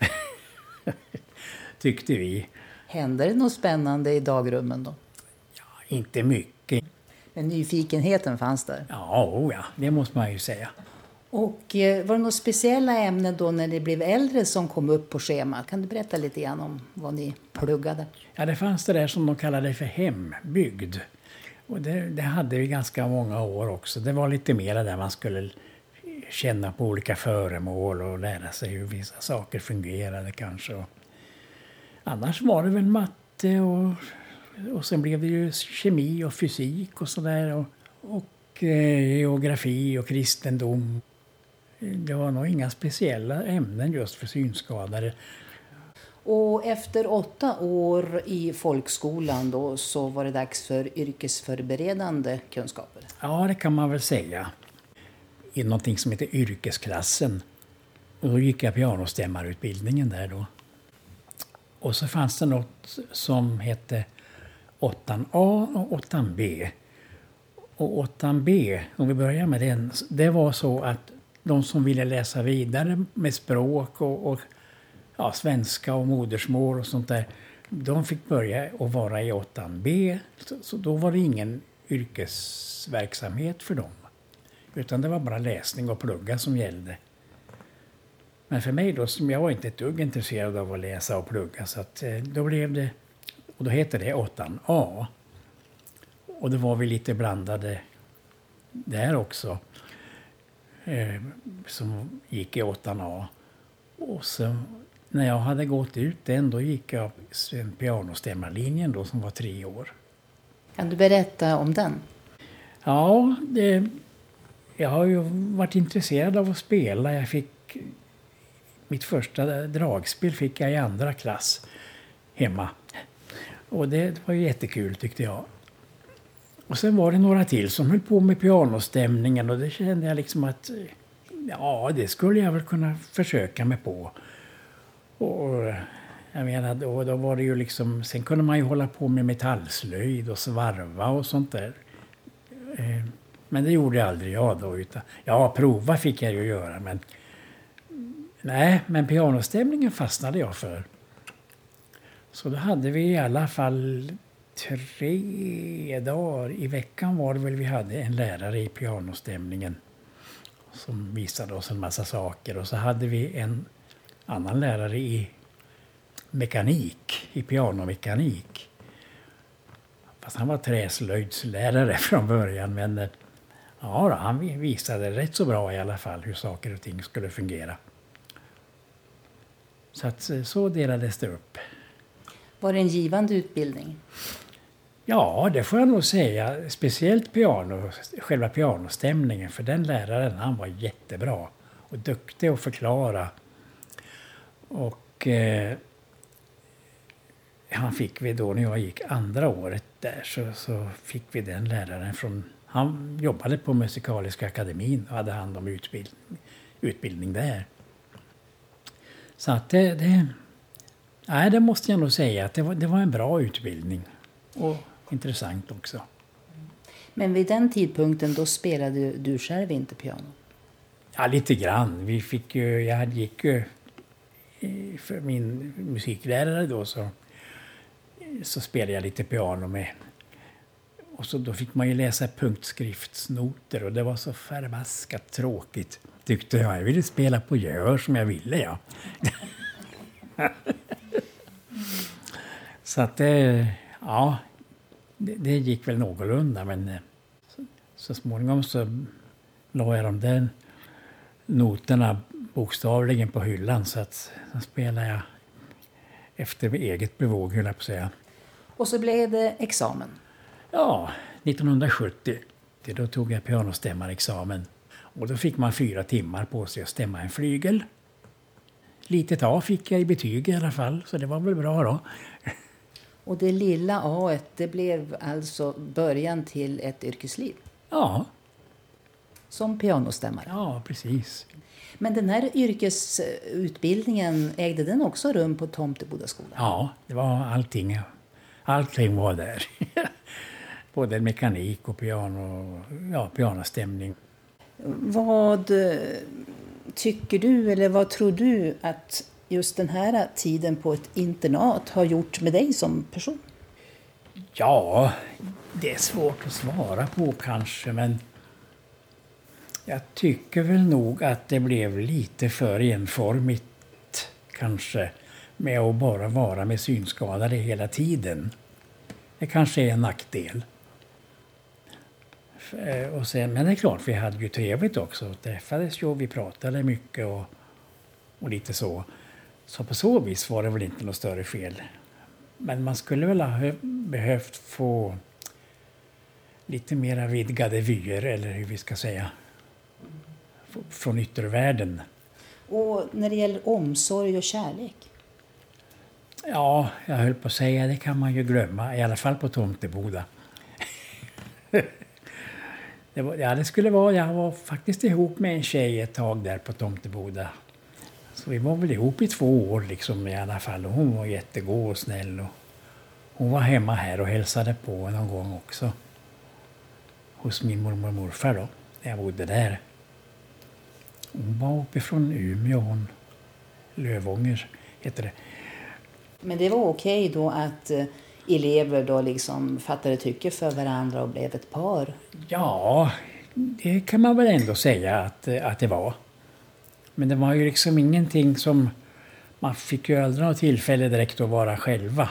Tyckte vi. Hände det något spännande i dagrummen då? Ja, inte mycket. Men nyfikenheten fanns där? Ja, det måste man ju säga. Och var det några speciella ämnen då när ni blev äldre som kom upp på schemat? Kan du berätta lite grann om vad ni pluggade? Ja, det fanns det där som de kallade för hembygd. Och det hade vi ganska många år också. Det var lite mer där man skulle känna på olika föremål och lära sig hur vissa saker fungerade kanske. Och annars var det väl matte och sen blev det ju kemi och fysik och sådär. Och geografi och kristendom. Det var nog inga speciella ämnen just för synskadade. Och efter 8 år i folkskolan då, så var det dags för yrkesförberedande kunskaper. Ja, det kan man väl säga. I någonting som heter yrkesklassen. Och då gick jag pianostämmarutbildningen där då. Och så fanns det något som hette 8A och 8B. Och 8B, om vi börjar med den, det var så att de som ville läsa vidare med språk och svenska och modersmål och sånt där, de fick börja att vara i 8B. Så då var det ingen yrkesverksamhet för dem. Utan det var bara läsning och plugga som gällde. Men för mig då, som jag var inte ett dugg intresserad av att läsa och plugga, så att då blev det, och då hette det 8A. Och det var vi lite blandade där också, som gick i 8A. Och så när jag hade gått ut den, då gick jag pianostämmarlinjen då, som var 3 år. Kan du berätta om den? Ja, jag har ju varit intresserad av att spela. Mitt första dragspel fick jag i 2:a klass hemma. Och det var ju jättekul tyckte jag. Och sen var det några till som höll på med pianostämningen och det kände jag liksom att ja, det skulle jag väl kunna försöka mig på. Och jag menar, då var det ju liksom, sen kunde man ju hålla på med metallslöjd och svarva och sånt där. Men det gjorde aldrig jag då, utan prova fick jag ju göra, men men pianostämningen fastnade jag för. Så då hade vi i alla fall 3 dagar i veckan var det väl vi hade en lärare i pianostämningen som visade oss en massa saker. Och så hade vi en annan lärare i mekanik, i pianomekanik. Fast han var träslöjdslärare från början, men han visade rätt så bra i alla fall hur saker och ting skulle fungera. Så att så delades det upp. Var det en givande utbildning? Ja, det får jag nog säga. Speciellt själva pianostämningen. För den läraren, han var jättebra. Och duktig att förklara. Och han fick vi då, när jag gick 2:a året där, så fick vi den läraren han jobbade på Musikaliska akademin och hade hand om utbildning där. Så att det måste jag nog säga att det var en bra utbildning. Och intressant också. Men vid den tidpunkten då spelade du själv inte piano? Ja, lite grann. Jag gick ju för min musiklärare då, så spelade jag lite piano med. Och så då fick man ju läsa punktskriftsnoter och det var så förbaskat tråkigt. Tyckte jag ville spela på gehör som jag ville, ja. Så att det gick väl någorlunda, men så småningom så la jag de där noterna bokstavligen på hyllan, så att så spelade jag efter eget bevåg, höll jag på att säga. Och så blev det examen? Ja, 1970 då tog jag pianostämmarexamen. Och då fick man 4 timmar på sig att stämma en flygel. Litet A fick jag i betyg i alla fall, så det var väl bra då. Och det lilla A-et, det blev alltså början till ett yrkesliv? Ja. Som pianostämmare? Ja, precis. Men den här yrkesutbildningen, ägde den också rum på Tomtebodaskolan? Ja, det var allting. Allting var där. Både mekanik och pianostämning. Vad tycker du, eller vad tror du att just den här tiden på ett internat har gjort med dig som person? Ja, det är svårt att svara på kanske, men jag tycker väl nog att det blev lite för enformigt kanske, med att bara vara med synskadade hela tiden. Det kanske är en nackdel. Och sen, men det är klart, vi hade ju trevligt också. Träffades ju och vi pratade mycket och lite så. Så på så vis var det väl inte något större fel. Men man skulle väl ha behövt få lite mera vidgade vyer, eller hur vi ska säga, från yttervärlden. Och när det gäller omsorg och kärlek? Ja, jag höll på att säga, det kan man ju glömma, i alla fall på Tomteboda. Det skulle vara, jag var faktiskt ihop med en tjej ett tag där på Tomteboda. Så vi var väl ihop i 2 år liksom i alla fall, och hon var jättegod och snäll. Och hon var hemma här och hälsade på någon gång också. Hos min mormor och morfar då, när jag bodde där. Hon var uppifrån Umeå, Lövånger heter det. Men det var okej då att elever då liksom fattade tycke för varandra och blev ett par? Ja, det kan man väl ändå säga att det var. Men det var ju liksom ingenting som... Man fick ju aldrig något tillfälle direkt att vara själva.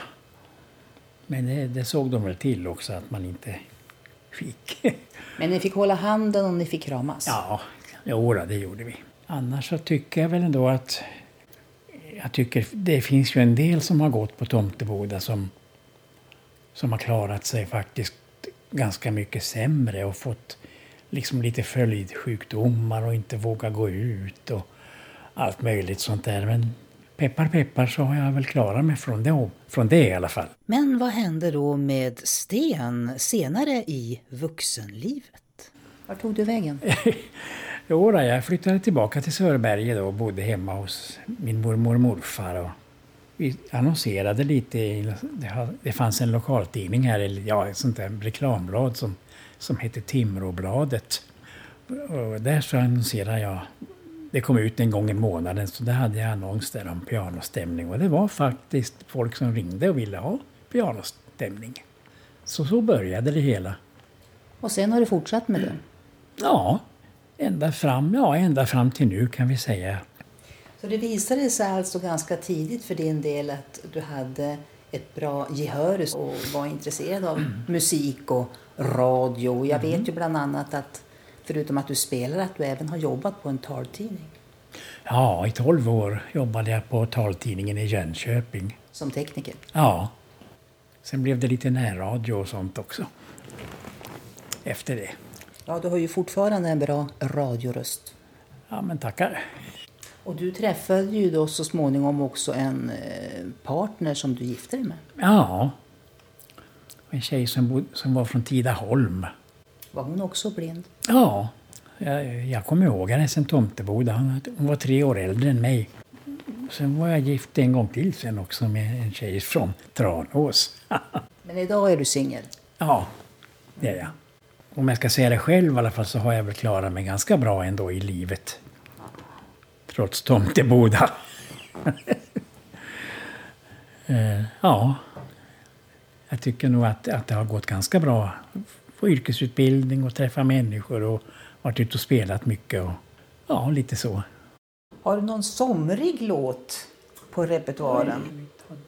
Men det såg de väl till också att man inte fick. Men ni fick hålla handen och ni fick kramas? Ja, det gjorde vi. Annars så tycker jag väl ändå att... Jag tycker det finns ju en del som har gått på Tomteboda som har klarat sig faktiskt ganska mycket sämre och fått liksom lite följdsjukdomar och inte våga gå ut och allt möjligt sånt där. Men peppar peppar så har jag väl klarat mig från det i alla fall. Men vad hände då med Sten senare i vuxenlivet? Var tog du vägen? Jo, jag flyttade tillbaka till Sörberge då och bodde hemma hos min mormor och morfar. Och vi annonserade lite. Det fanns en lokaltidning här, ett sånt där reklamblad som hette Timråbladet. Och där så annonserade jag. Det kom ut en gång i månaden, så där hade jag annons där om pianostämning. Och det var faktiskt folk som ringde och ville ha pianostämning. Så började det hela. Och sen har du fortsatt med det? Ja, ända fram till nu kan vi säga. Så det visade sig alltså ganska tidigt för din del att du hade ett bra gehör och var intresserad av musik och radio. Jag vet ju bland annat att förutom att du spelar att du även har jobbat på en taltidning. Ja, i 12 år jobbade jag på taltidningen i Jönköping. Som tekniker? Ja. Sen blev det lite närradio och sånt också. Efter det. Ja, du har ju fortfarande en bra radioröst. Ja, men tackar. Och du träffade ju då så småningom också en partner som du gifte dig med. Ja. En tjej som var från Tidaholm. Var hon också blind? Ja. Jag kommer ihåg henne sen Tomteboda. Hon var 3 år äldre än mig. Sen var jag gift en gång till sen också med en tjej från Tranås. Men idag är du singel? Ja, det är jag. Om jag ska säga det själv i alla fall så har jag väl klarat mig ganska bra ändå i livet. Trots Tomteboda. Ja, jag tycker nog att det har gått ganska bra. Få yrkesutbildning och träffa människor och varit ute och spelat mycket och ja, lite så. Har du någon somrig låt på repertoaren?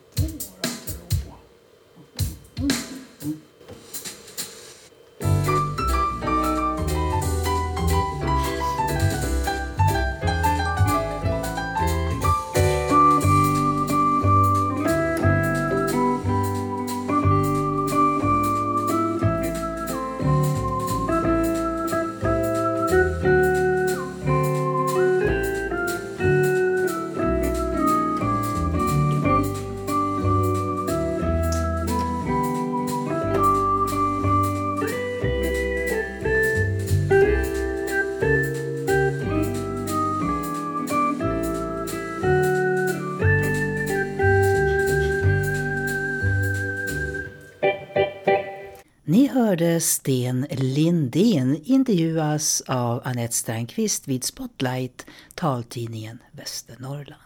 Ni hörde Sten Lindén intervjuas av Anette Sternqvist vid Spotlight, taltidningen Västernorrland.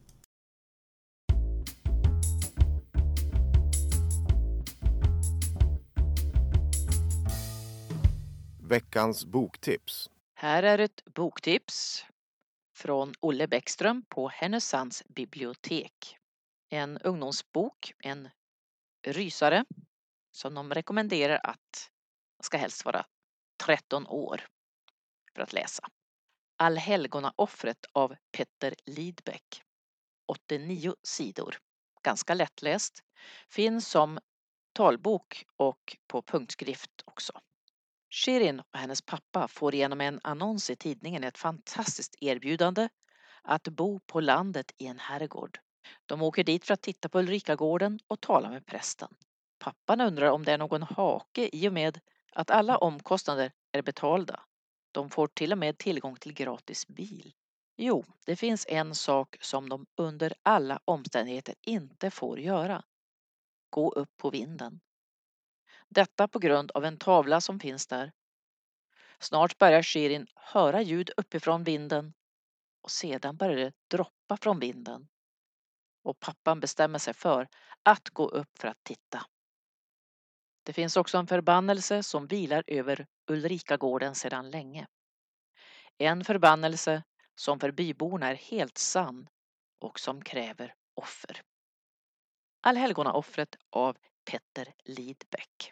Veckans boktips. Här är ett boktips från Olle Bäckström på Härnösands bibliotek. En ungdomsbok, en rysare som de rekommenderar att ska helst vara 13 år för att läsa. Allhelgonaoffret av Petter Lidbeck. 89 sidor. Ganska lättläst. Finns som talbok och på punktskrift också. Shirin och hennes pappa får genom en annons i tidningen ett fantastiskt erbjudande att bo på landet i en herrgård. De åker dit för att titta på Ulrikagården och tala med prästen. Pappan undrar om det är någon hake i och med att alla omkostnader är betalda. De får till och med tillgång till gratis bil. Jo, det finns en sak som de under alla omständigheter inte får göra. Gå upp på vinden. Detta på grund av en tavla som finns där. Snart börjar Shirin höra ljud uppifrån vinden och sedan börjar det droppa från vinden. Och pappan bestämmer sig för att gå upp för att titta. Det finns också en förbannelse som vilar över Ulrikagården sedan länge. En förbannelse som för byborna är helt sann och som kräver offer. Allhelgonaoffret av Petter Lidbeck.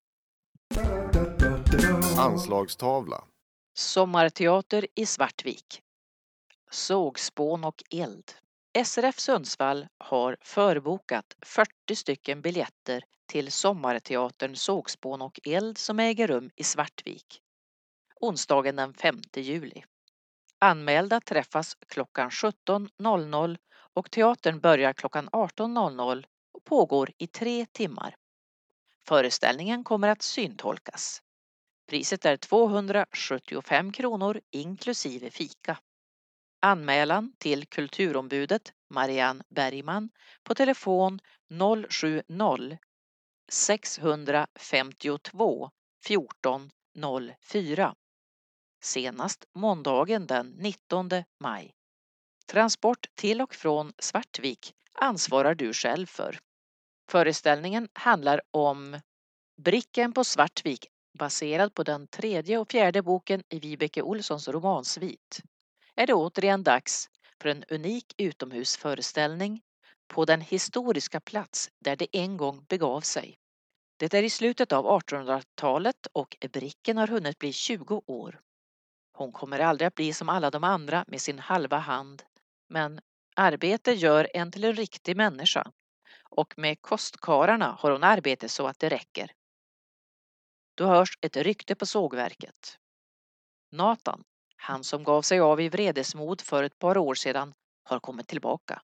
Anslagstavla. Sommarteater i Svartvik. Sågspån och eld. SRF Sundsvall har förbokat 40 stycken biljetter till sommarteatern Sågspån och eld som äger rum i Svartvik. Onsdagen den 5 juli. Anmälda träffas klockan 17.00 och teatern börjar klockan 18.00 och pågår i 3 timmar. Föreställningen kommer att syntolkas. Priset är 275 kronor inklusive fika. Anmälan till kulturombudet Marianne Bergman på telefon 070 652 14 04. Senast måndagen den 19 maj. Transport till och från Svartvik ansvarar du själv för. Föreställningen handlar om Bricken på Svartvik baserad på den 3:e och 4:e boken i Vibeke Olssons romansvit. Är det återigen dags för en unik utomhusföreställning på den historiska plats där det en gång begav sig. Det är i slutet av 1800-talet och Bricken har hunnit bli 20 år. Hon kommer aldrig att bli som alla de andra med sin halva hand, men arbete gör en till en riktig människa och med kostkarlarna har hon arbete så att det räcker. Då hörs ett rykte på sågverket. Nathan, han som gav sig av i vredesmod för ett par år sedan, har kommit tillbaka.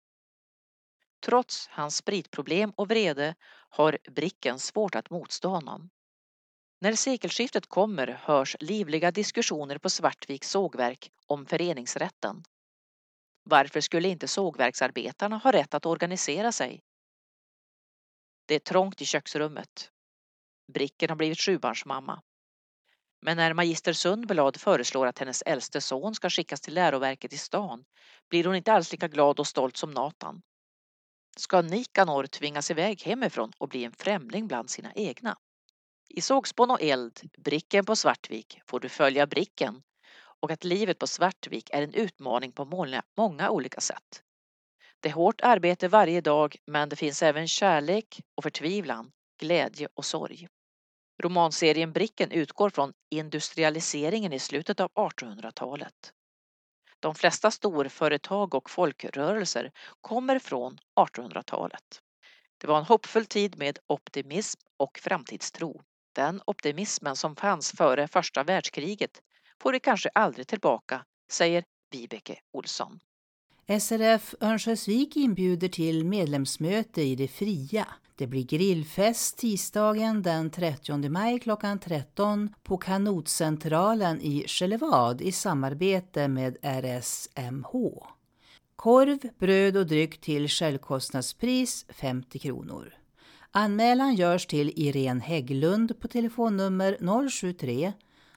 Trots hans spritproblem och vrede har Bricken svårt att motstå honom. När sekelskiftet kommer hörs livliga diskussioner på Svartviks sågverk om föreningsrätten. Varför skulle inte sågverksarbetarna ha rätt att organisera sig? Det är trångt i köksrummet. Bricken har blivit 7-barnsmamma. Men när magister Sundblad föreslår att hennes äldste son ska skickas till läroverket i stan blir hon inte alls lika glad och stolt som Nathan. Ska Nikanor tvingas iväg hemifrån och bli en främling bland sina egna? I Sågspån och eld, Bricken på Svartvik, får du följa Bricken och att livet på Svartvik är en utmaning på många olika sätt. Det är hårt arbete varje dag, men det finns även kärlek och förtvivlan, glädje och sorg. Romanserien Bricken utgår från industrialiseringen i slutet av 1800-talet. De flesta storföretag och folkrörelser kommer från 1800-talet. Det var en hoppfull tid med optimism och framtidstro. Den optimismen som fanns före första världskriget får vi kanske aldrig tillbaka, säger Vibeke Olsson. SRF Örnsköldsvik inbjuder till medlemsmöte i det fria. Det blir grillfest tisdagen den 30 maj klockan 13 på Kanotcentralen i Skällevad i samarbete med RSMH. Korv, bröd och dryck till självkostnadspris 50 kronor. Anmälan görs till Irene Hägglund på telefonnummer 073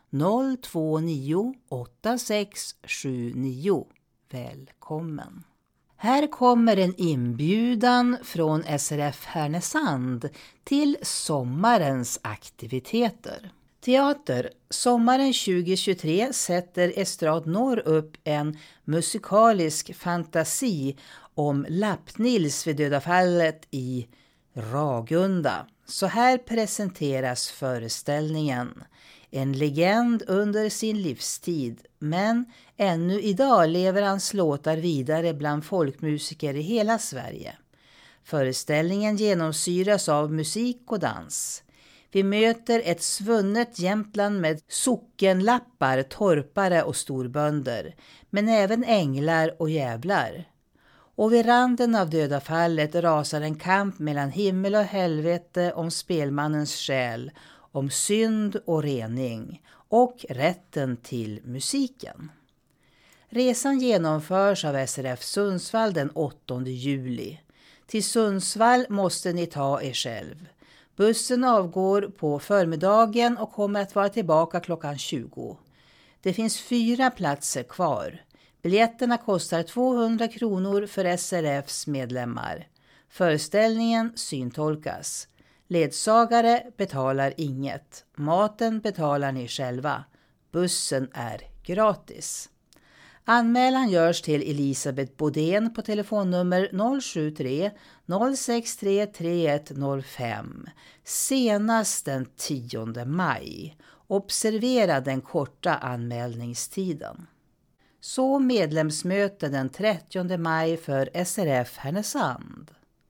029 8679. Välkommen! Här kommer en inbjudan från SRF Härnösand till sommarens aktiviteter. Teater. Sommaren 2023 sätter Estrad Norr upp en musikalisk fantasi om Lappnils vid dödafallet i Ragunda. Så här presenteras föreställningen. En legend under sin livstid, men ännu idag lever hans låtar vidare bland folkmusiker i hela Sverige. Föreställningen genomsyras av musik och dans. Vi möter ett svunnet Jämtland med sockenlappar, torpare och storbönder, men även änglar och djävlar. Och vid randen av dödafallet rasar en kamp mellan himmel och helvete om spelmannens själ, om synd och rening och rätten till musiken. Resan genomförs av SRF Sundsvall den 8 juli. Till Sundsvall måste ni ta er själv. Bussen avgår på förmiddagen och kommer att vara tillbaka klockan 20. Det finns 4 platser kvar. Biljetterna kostar 200 kronor för SRFs medlemmar. Föreställningen syntolkas. Ledsagare betalar inget. Maten betalar ni själva. Bussen är gratis. Anmälan görs till Elisabeth Bodén på telefonnummer 073 063 3105 senast den 10 maj. Observera den korta anmälningstiden. Så medlemsmöte den 30 maj för SRF Härnösand.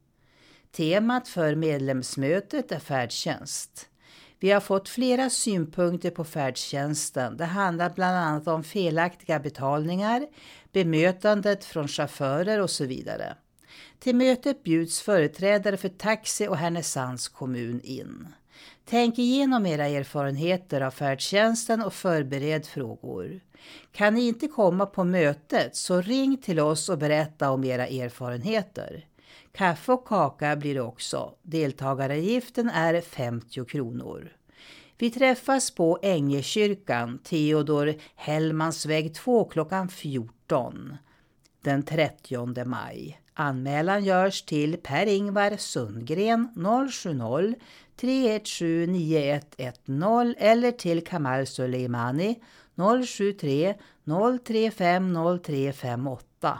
Temat för medlemsmötet är färdtjänst. Vi har fått flera synpunkter på färdtjänsten. Det handlar bland annat om felaktiga betalningar, bemötandet från chaufförer och så vidare. Till mötet bjuds företrädare för Taxi och Härnösands kommun in. Tänk igenom era erfarenheter av färdtjänsten och förbered frågor. Kan ni inte komma på mötet så ring till oss och berätta om era erfarenheter. Kaffe och kaka blir det också. Deltagaravgiften är 50 kronor. Vi träffas på Ängekyrkan, Theodor Hellmans väg 2 klockan 14 den 30 maj. Anmälan görs till Per-Ingvar Sundgren 070 317 9110 eller till Kamal Soleimani 073 035 0358.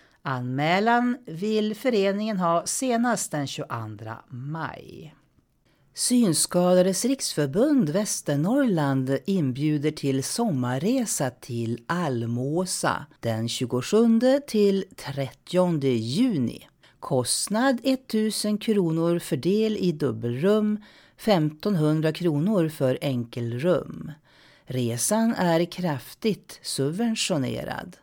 Anmälan vill föreningen ha senast den 22 maj. Synskadades riksförbund Västernorrland inbjuder till sommarresa till Almåsa den 27 till 30 juni. Kostnad 1000 kronor för del i dubbelrum, 1500 kronor för enkelrum. Resan är kraftigt subventionerad.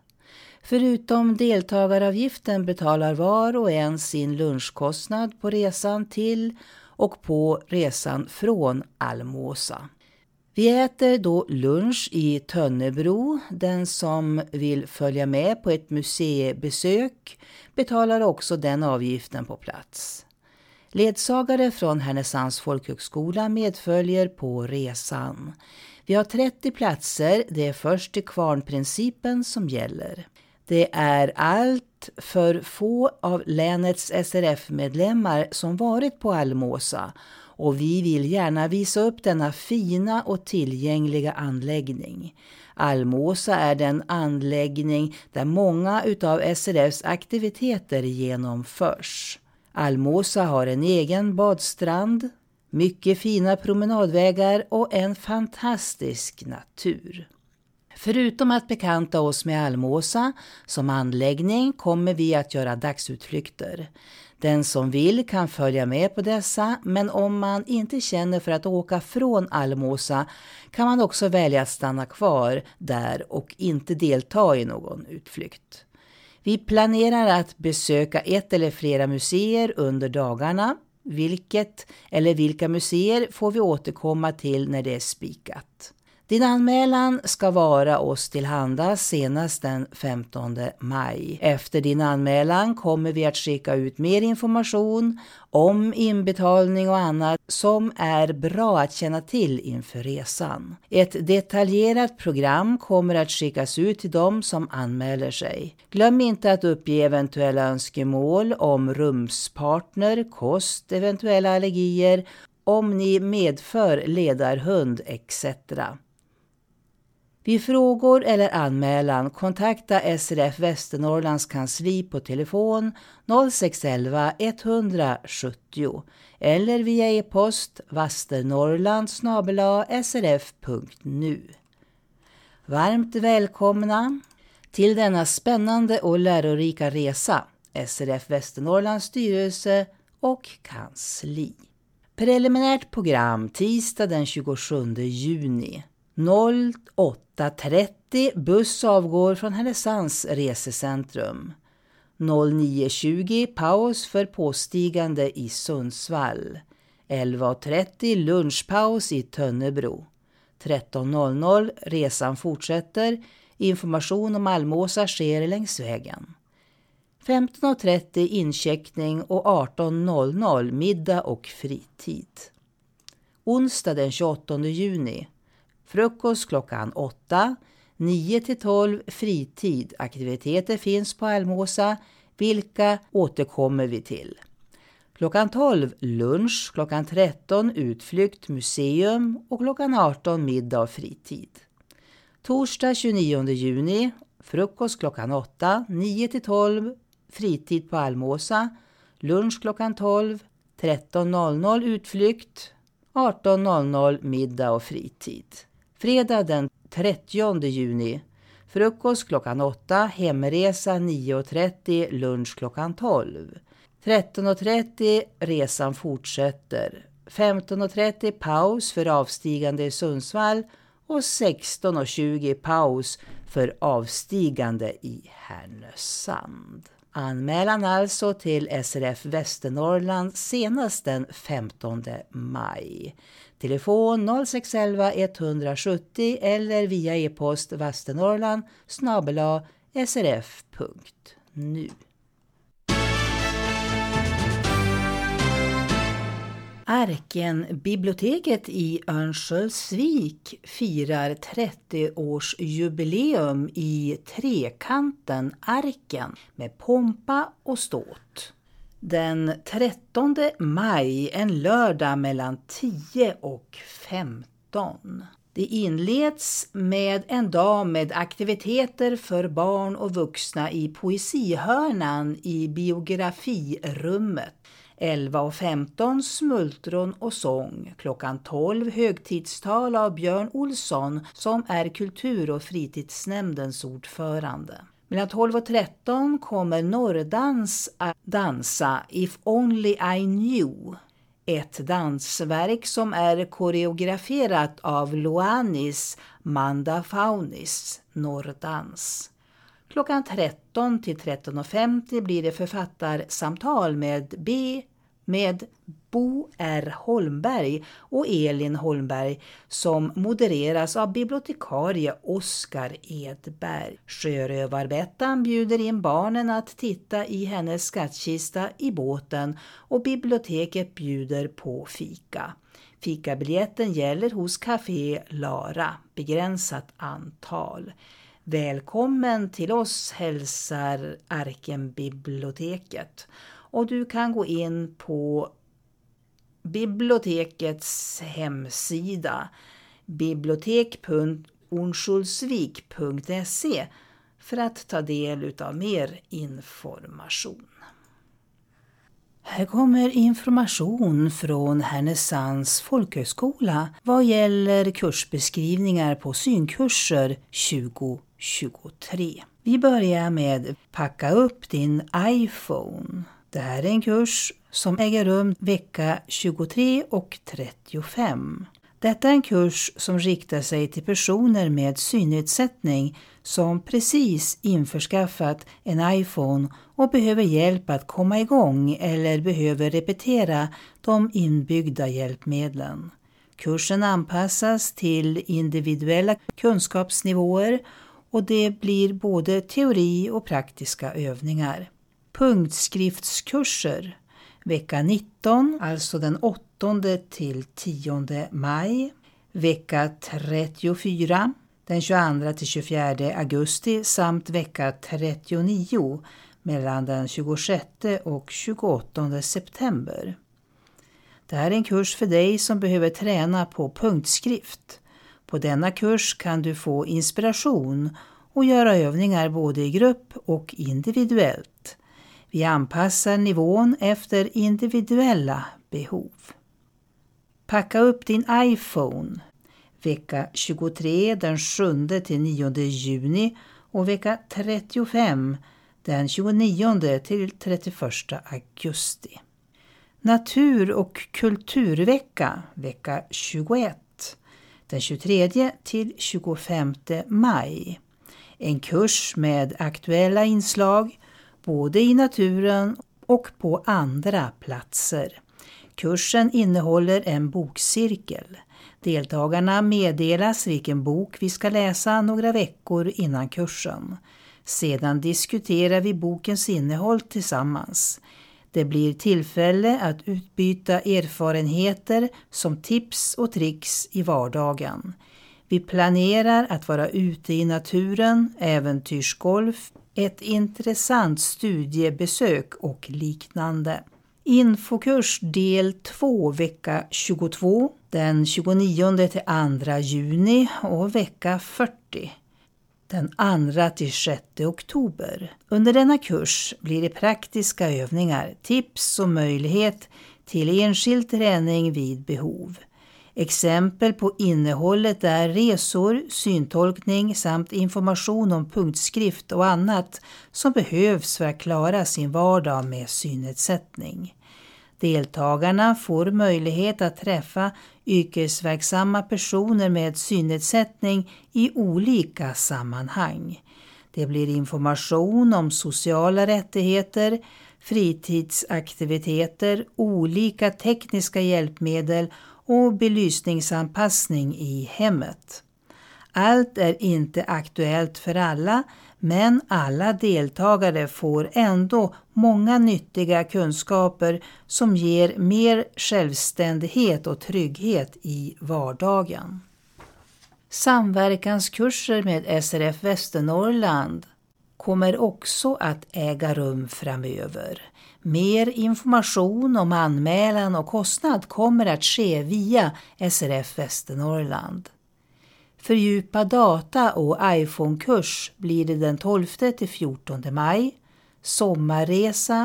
Förutom deltagaravgiften betalar var och en sin lunchkostnad på resan till och på resan från Almåsa. Vi äter då lunch i Tönnebro. Den som vill följa med på ett museibesök betalar också den avgiften på plats. Ledsagare från Härnösands folkhögskola medföljer på resan. Vi har 30 platser, det är först till kvarnprincipen som gäller. Det är allt för få av länets SRF-medlemmar som varit på Almåsa och vi vill gärna visa upp denna fina och tillgängliga anläggning. Almåsa är den anläggning där många utav SRFs aktiviteter genomförs. Almåsa har en egen badstrand, mycket fina promenadvägar och en fantastisk natur. Förutom att bekanta oss med Almåsa som anläggning kommer vi att göra dagsutflykter. Den som vill kan följa med på dessa, men om man inte känner för att åka från Almåsa kan man också välja att stanna kvar där och inte delta i någon utflykt. Vi planerar att besöka ett eller flera museer under dagarna. Vilket eller vilka museer får vi återkomma till när det är spikat. Din anmälan ska vara oss tillhanda senast den 15 maj. Efter din anmälan kommer vi att skicka ut mer information om inbetalning och annat som är bra att känna till inför resan. Ett detaljerat program kommer att skickas ut till dem som anmäler sig. Glöm inte att uppge eventuella önskemål om rumspartner, kost, eventuella allergier, om ni medför ledarhund etc. Vid frågor eller anmälan kontakta SRF Västernorrlands kansli på telefon 0611 170 eller via e-post vasternorrland@srf.nu. Varmt välkomna till denna spännande och lärorika resa, SRF Västernorrlands styrelse och kansli. Preliminärt program tisdag den 27 juni. 08.30 buss avgår från Härnösands resecentrum. 09.20 paus för påstigande i Sundsvall. 11.30 lunchpaus i Tönnebro. 13.00 resan fortsätter. Information om Almåsa sker längs vägen. 15.30 incheckning och 18.00 middag och fritid. Onsdag den 28 juni. Frukost klockan 8, 9-12 fritid. Aktiviteter finns på Almåsa, vilka återkommer vi till. Klockan 12 lunch, klockan 13 utflykt museum och klockan 18 middag och fritid. Torsdag 29 juni, frukost klockan 8, 9-12 fritid på Almåsa, lunch klockan 12, 13.00 utflykt, 18.00 middag och fritid. Fredag den 30 juni, frukost klockan 8, hemresa 9.30, lunch klockan 12. 13.30 resan fortsätter, 15.30 paus för avstigande i Sundsvall och 16.20 paus för avstigande i Härnösand. Anmälan alltså till SRF Västernorrland senast den 15 maj. Telefon 0611 170 eller via e-post vasternorrland@srf.nu. Arkenbiblioteket i Örnsköldsvik firar 30-årsjubileum i trekanten Arken med pompa och ståt. Den 13 maj, en lördag mellan 10 och 15. Det inleds med en dag med aktiviteter för barn och vuxna i poesihörnan i biografirummet. 11.15 smultron och sång. Klockan 12 högtidstal av Björn Olsson som är kultur- och fritidsnämndens ordförande. Mellan 12 och 13 kommer Norrdans att dansa If Only I Knew. Ett dansverk som är koreograferat av Loanis Manda Faunis, Norrdans. Klockan 13 till 13.50 blir det författarsamtal med Bo R. Holmberg och Elin Holmberg som modereras av bibliotekarie Oskar Edberg. Sjörövarbettan bjuder in barnen att titta i hennes skattkista i båten och biblioteket bjuder på fika. Fikabiljetten gäller hos Café Lara, begränsat antal. Välkommen till oss hälsar Arkenbiblioteket. Och du kan gå in på bibliotekets hemsida bibliotek.ornsköldsvik.se för att ta del av mer information. Här kommer information från Härnösands folkhögskola vad gäller kursbeskrivningar på synkurser 2023. Vi börjar med Packa upp din iPhone. Det här är en kurs som äger rum vecka 23 och 35. Detta är en kurs som riktar sig till personer med synnedsättning som precis införskaffat en iPhone och behöver hjälp att komma igång eller behöver repetera de inbyggda hjälpmedlen. Kursen anpassas till individuella kunskapsnivåer och det blir både teori och praktiska övningar. Punktskriftskurser. Vecka 19, alltså den 8 till 10 maj. Vecka 34, den 22 till 24 augusti samt vecka 39 mellan den 26 och 28 september. Det här är en kurs för dig som behöver träna på punktskrift. På denna kurs kan du få inspiration och göra övningar både i grupp och individuellt. Vi anpassar nivån efter individuella behov. Packa upp din iPhone. Vecka 23 den 7-9 juni och vecka 35 den 29-31 augusti. Natur- och kulturvecka vecka 21 den 23-25 maj. En kurs med aktuella inslag både i naturen och på andra platser. Kursen innehåller en bokcirkel. Deltagarna meddelas vilken bok vi ska läsa några veckor innan kursen. Sedan diskuterar vi bokens innehåll tillsammans. Det blir tillfälle att utbyta erfarenheter som tips och tricks i vardagen. Vi planerar att vara ute i naturen, äventyrsgolf, ett intressant studiebesök och liknande. Infokurs del 2 vecka 22 den 29-2 juni och vecka 40 den 2-6 oktober. Under denna kurs blir det praktiska övningar, tips och möjlighet till enskild träning vid behov. Exempel på innehållet är resor, syntolkning samt information om punktskrift och annat som behövs för att klara sin vardag med synnedsättning. Deltagarna får möjlighet att träffa yrkesverksamma personer med synnedsättning i olika sammanhang. Det blir information om sociala rättigheter, fritidsaktiviteter, olika tekniska hjälpmedel och belysningsanpassning i hemmet. Allt är inte aktuellt för alla, men alla deltagare får ändå många nyttiga kunskaper som ger mer självständighet och trygghet i vardagen. Samverkanskurser med SRF Västernorrland kommer också att äga rum framöver. Mer information om anmälan och kostnad kommer att ske via SRF Västernorrland. Fördjupa data och iPhone-kurs blir det den 12-14 maj, sommarresa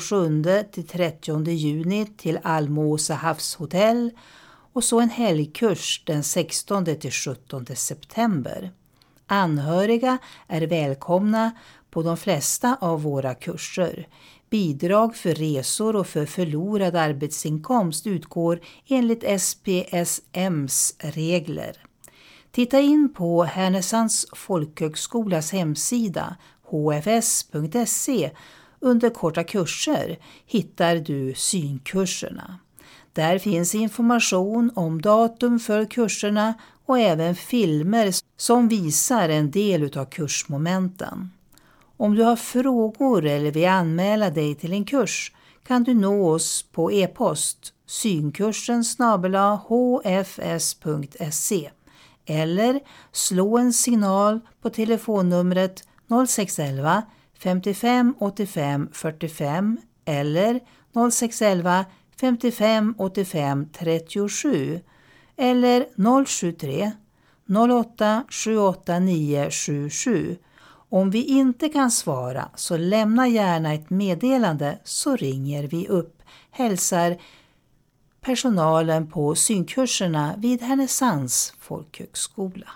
27-30 juni till Almåsa havshotell och så en helgkurs den 16-17 september. Anhöriga är välkomna på de flesta av våra kurser. Bidrag för resor och för förlorad arbetsinkomst utgår enligt SPSMs regler. Titta in på Härnösands folkhögskolas hemsida hfs.se. Under korta kurser hittar du synkurserna. Där finns information om datum för kurserna och även filmer som visar en del av kursmomenten. Om du har frågor eller vill anmäla dig till en kurs kan du nå oss på e-post synkursen@hfs.se eller slå en signal på telefonnumret 0611 55 85 45 eller 0611 55 85 37 eller 073 08 78 977. Om vi inte kan svara så lämna gärna ett meddelande så ringer vi upp. Hälsar personalen på synkurserna vid Härnösands folkhögskola.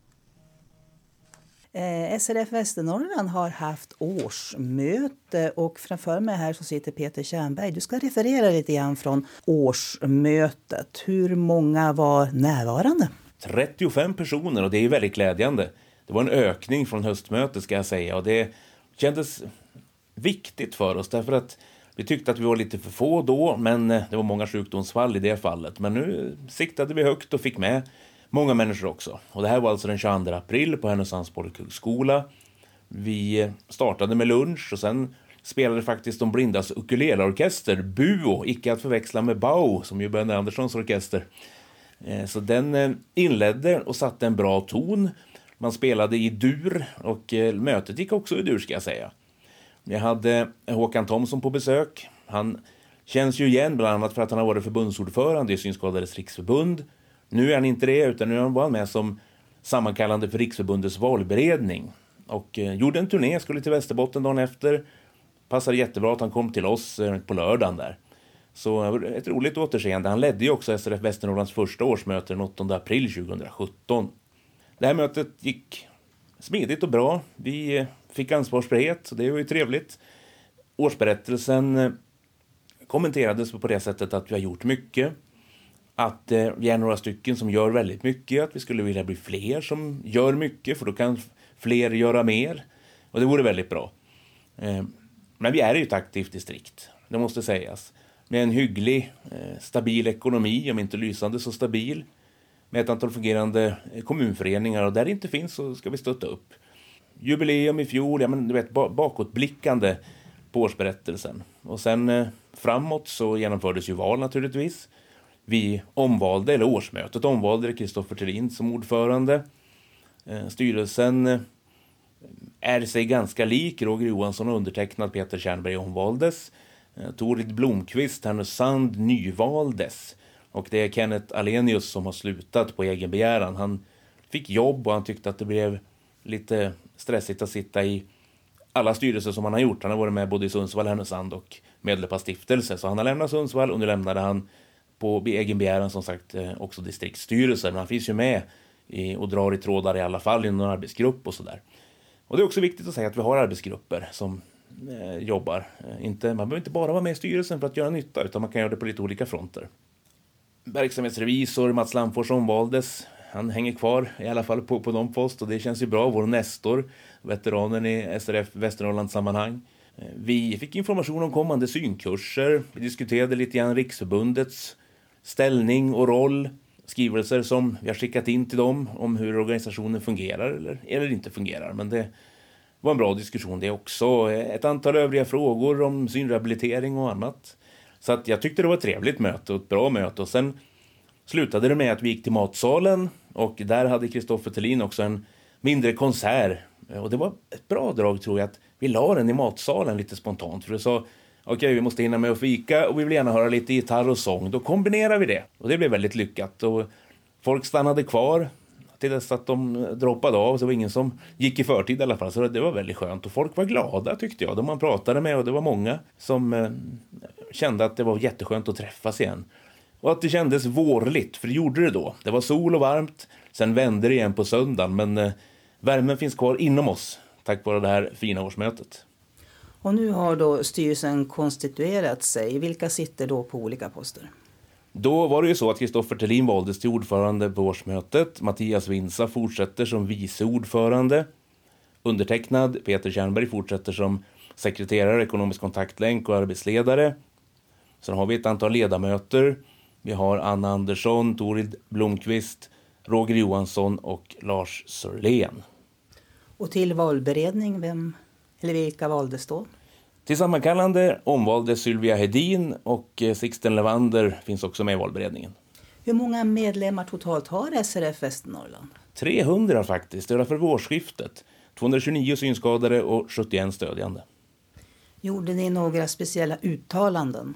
SRF Västernorrland har haft årsmöte och framför mig här så sitter Peter Tjernberg. Du ska referera lite grann från årsmötet. Hur många var närvarande? 35 personer och det är väldigt glädjande. Det var en ökning från höstmötet ska jag säga och det kändes viktigt för oss därför att vi tyckte att vi var lite för få då men det var många sjukdomsfall i det fallet. Men nu siktade vi högt och fick med många människor också. Och det här var alltså den 22 april på Härnösands folkhögskola. Vi startade med lunch och sen spelade faktiskt de blindas ukuleleorkester, Buo, icke att förväxla med Bau som ju Benny Anderssons orkester. Så den inledde och satte en bra ton. Man spelade i dur och mötet gick också i dur ska jag säga. Jag hade Håkan Thomsson på besök. Han känns ju igen bland annat för att han har varit förbundsordförande i Synskadades riksförbund. Nu är han inte det, utan nu var han med som sammankallande för Riksförbundets valberedning. Och gjorde en turné, skulle till Västerbotten dagen efter. Passade jättebra att han kom till oss på lördagen där. Så ett roligt återseende. Han ledde ju också SRF Västernorrlands första årsmöte den 8 april 2017. Det här mötet gick smidigt och bra. Vi fick ansvarsfrihet, så det var ju trevligt. Årsberättelsen kommenterades på det sättet att vi har gjort mycket. Att vi är några stycken som gör väldigt mycket. Att vi skulle vilja bli fler som gör mycket, för då kan fler göra mer. Och det vore väldigt bra. Men vi är ju ett aktivt distrikt, det måste sägas. Med en hygglig, stabil ekonomi, om inte lysande så stabil. Med ett antal fungerande kommunföreningar, och där det inte finns så ska vi stötta upp. Jubileum i fjol, ja men du vet, bakåtblickande på årsberättelsen. Och sen framåt så genomfördes ju val naturligtvis. Vi omvalde, eller årsmötet omvalde Kristoffer Thelin som ordförande. Styrelsen är sig ganska lik. Roger Johansson och undertecknad Peter Tjernberg omvaldes. Torid Blomqvist, Härnösand, nyvaldes. Och det är Kenneth Alenius som har slutat på egen begäran. Han fick jobb och han tyckte att det blev lite stressigt att sitta i alla styrelser som han har gjort. Han har varit med både i Sundsvall, Härnösand och Medelpad stiftelse. Så han har lämnat Sundsvall och nu lämnade han på egen begäran som sagt också distriktsstyrelsen. Men han finns ju med och drar i trådar i alla fall i någon arbetsgrupp och sådär. Och det är också viktigt att säga att vi har arbetsgrupper som jobbar. Man behöver inte bara vara med i styrelsen för att göra nytta, utan man kan göra det på lite olika fronter. Verksamhetsrevisor Mats Lamfors omvaldes. Han hänger kvar i alla fall på de post, och det känns ju bra. Vår Nestor, veteranen i SRF Västernorrlands sammanhang. Vi fick information om kommande synkurser. Vi diskuterade lite grann Riksförbundets ställning och roll. Skrivelser som vi har skickat in till dem om hur organisationen fungerar eller inte fungerar. Men det var en bra diskussion det också. Ett antal övriga frågor om synrehabilitering och annat. Så att jag tyckte det var ett trevligt möte och ett bra möte. Och sen slutade det med att vi gick till matsalen. Och där hade Kristoffer Thelin också en mindre konsert. Och det var ett bra drag, tror jag, att vi la den i matsalen lite spontant. För det sa, okej, vi måste hinna med att fika och vi vill gärna höra lite gitarr och sång. Då kombinerar vi det. Och det blev väldigt lyckat. Och folk stannade kvar till dess att de droppade av. Så det var ingen som gick i förtid i alla fall. Så det var väldigt skönt. Och folk var glada, tyckte jag. De man pratade med, och det var många som kände att det var jätteskönt att träffas igen. Och att det kändes vårligt, för det gjorde det då. Det var sol och varmt. Sen vände det igen på söndagen. Men värmen finns kvar inom oss tack vare det här fina årsmötet. Och nu har då styrelsen konstituerat sig. Vilka sitter då på olika poster? Då var det ju så att Kristoffer Thelin valdes till ordförande på årsmötet. Mattias Winsa fortsätter som vice ordförande. Undertecknad Peter Tjernberg fortsätter som sekreterare, ekonomisk kontaktlänk och arbetsledare. Sen har vi ett antal ledamöter. Vi har Anna Andersson, Torid Blomqvist, Roger Johansson och Lars Sörlén. Och till valberedning, vilka valdes då? Till sammankallande omvaldes Sylvia Hedin, och Sixten Levander finns också med i valberedningen. Hur många medlemmar totalt har SRF Västernorrland? 300 faktiskt, det var för årsskiftet. 229 synskadade och 71 stödjande. Gjorde ni några speciella uttalanden?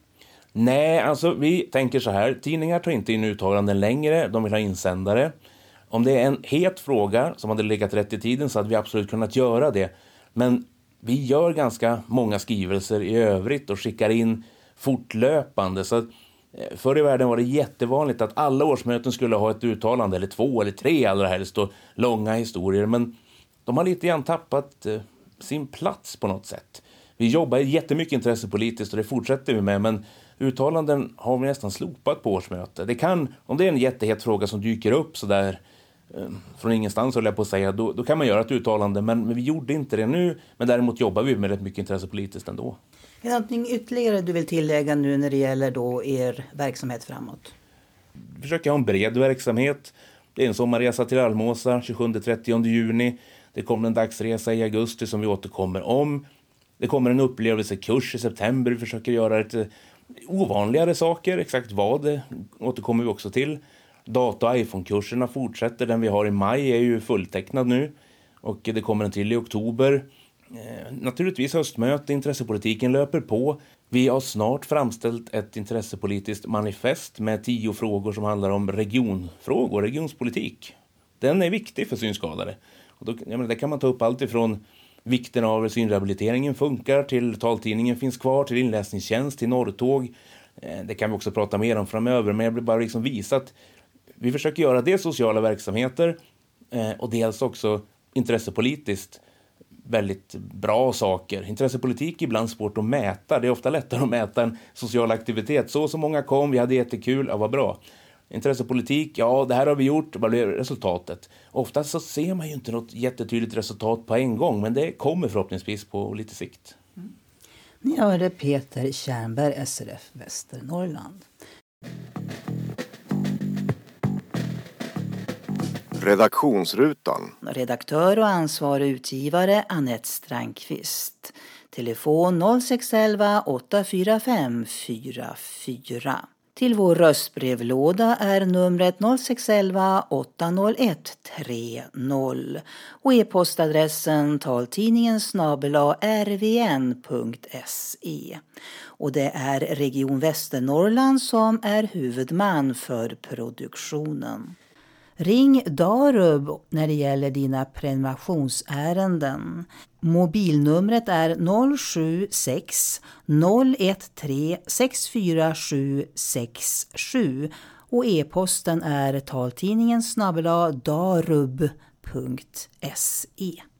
Nej, alltså vi tänker så här. Tidningar tar inte in uttalanden längre, de vill ha insändare. Om det är en het fråga som hade legat rätt i tiden så hade vi absolut kunnat göra det. Men vi gör ganska många skrivelser i övrigt och skickar in fortlöpande. Så förr i världen var det jättevanligt att alla årsmöten skulle ha ett uttalande, eller 2 eller 3 allra helst, och långa historier. Men de har lite grann tappat sin plats på något sätt. Vi jobbar jättemycket intressepolitiskt och det fortsätter vi med, men uttalanden har vi nästan slopat på årsmöte. Det kan, om det är en jättehet fråga som dyker upp så där från ingenstans, håller jag på att säga, då kan man göra ett uttalande, men vi gjorde inte det nu, men däremot jobbar vi med rätt mycket intressepolitiskt ändå. Är det någonting ytterligare du vill tillägga nu när det gäller då er verksamhet framåt? Vi försöker ha en bred verksamhet. Det är en sommarresa till Almåsa 27-30 juni. Det kommer en dagsresa i augusti som vi återkommer om. Det kommer en upplevelsekurs i september. Vi försöker göra lite ovanligare saker. Exakt vad det återkommer vi också till. Data- och iPhone-kurserna fortsätter. Den vi har i maj är ju fulltecknad nu. Och det kommer en till i oktober. Naturligtvis höstmöte, intressepolitiken löper på. Vi har snart framställt ett intressepolitiskt manifest med 10 frågor som handlar om regionfrågor, regionspolitik. Den är viktig för synskadade. Och då, där kan man ta upp allt ifrån vikten av synrehabiliteringen funkar, till taltidningen finns kvar, till inläsningstjänst, till norrtåg. Det kan vi också prata mer om framöver, men jag vill bara liksom visa att vi försöker göra dels sociala verksamheter och dels också intressepolitiskt väldigt bra saker. Intressepolitik är ibland svårt att mäta. Det är ofta lättare att mäta en social aktivitet. Så många kom, vi hade jättekul, ja vad bra. Intressepolitik, ja det här har vi gjort, vad blev resultatet? Ofta så ser man ju inte något jättetydligt resultat på en gång, men det kommer förhoppningsvis på lite sikt. Ni hörde Peter Tjärnberg, SRF Västernorrland. Redaktionsrutan. Redaktör och ansvarig utgivare Anette Strandqvist. Telefon 0611 845 44. Till vår röstbrevlåda är numret 0611 801 30 och e-postadressen taltidningen@rvn.se. Och det är Region Västernorrland som är huvudman för produktionen. Ring Darub när det gäller dina prenumerationsärenden. Mobilnumret är 076 013 64767 och e-posten är taltidningen@darub.se.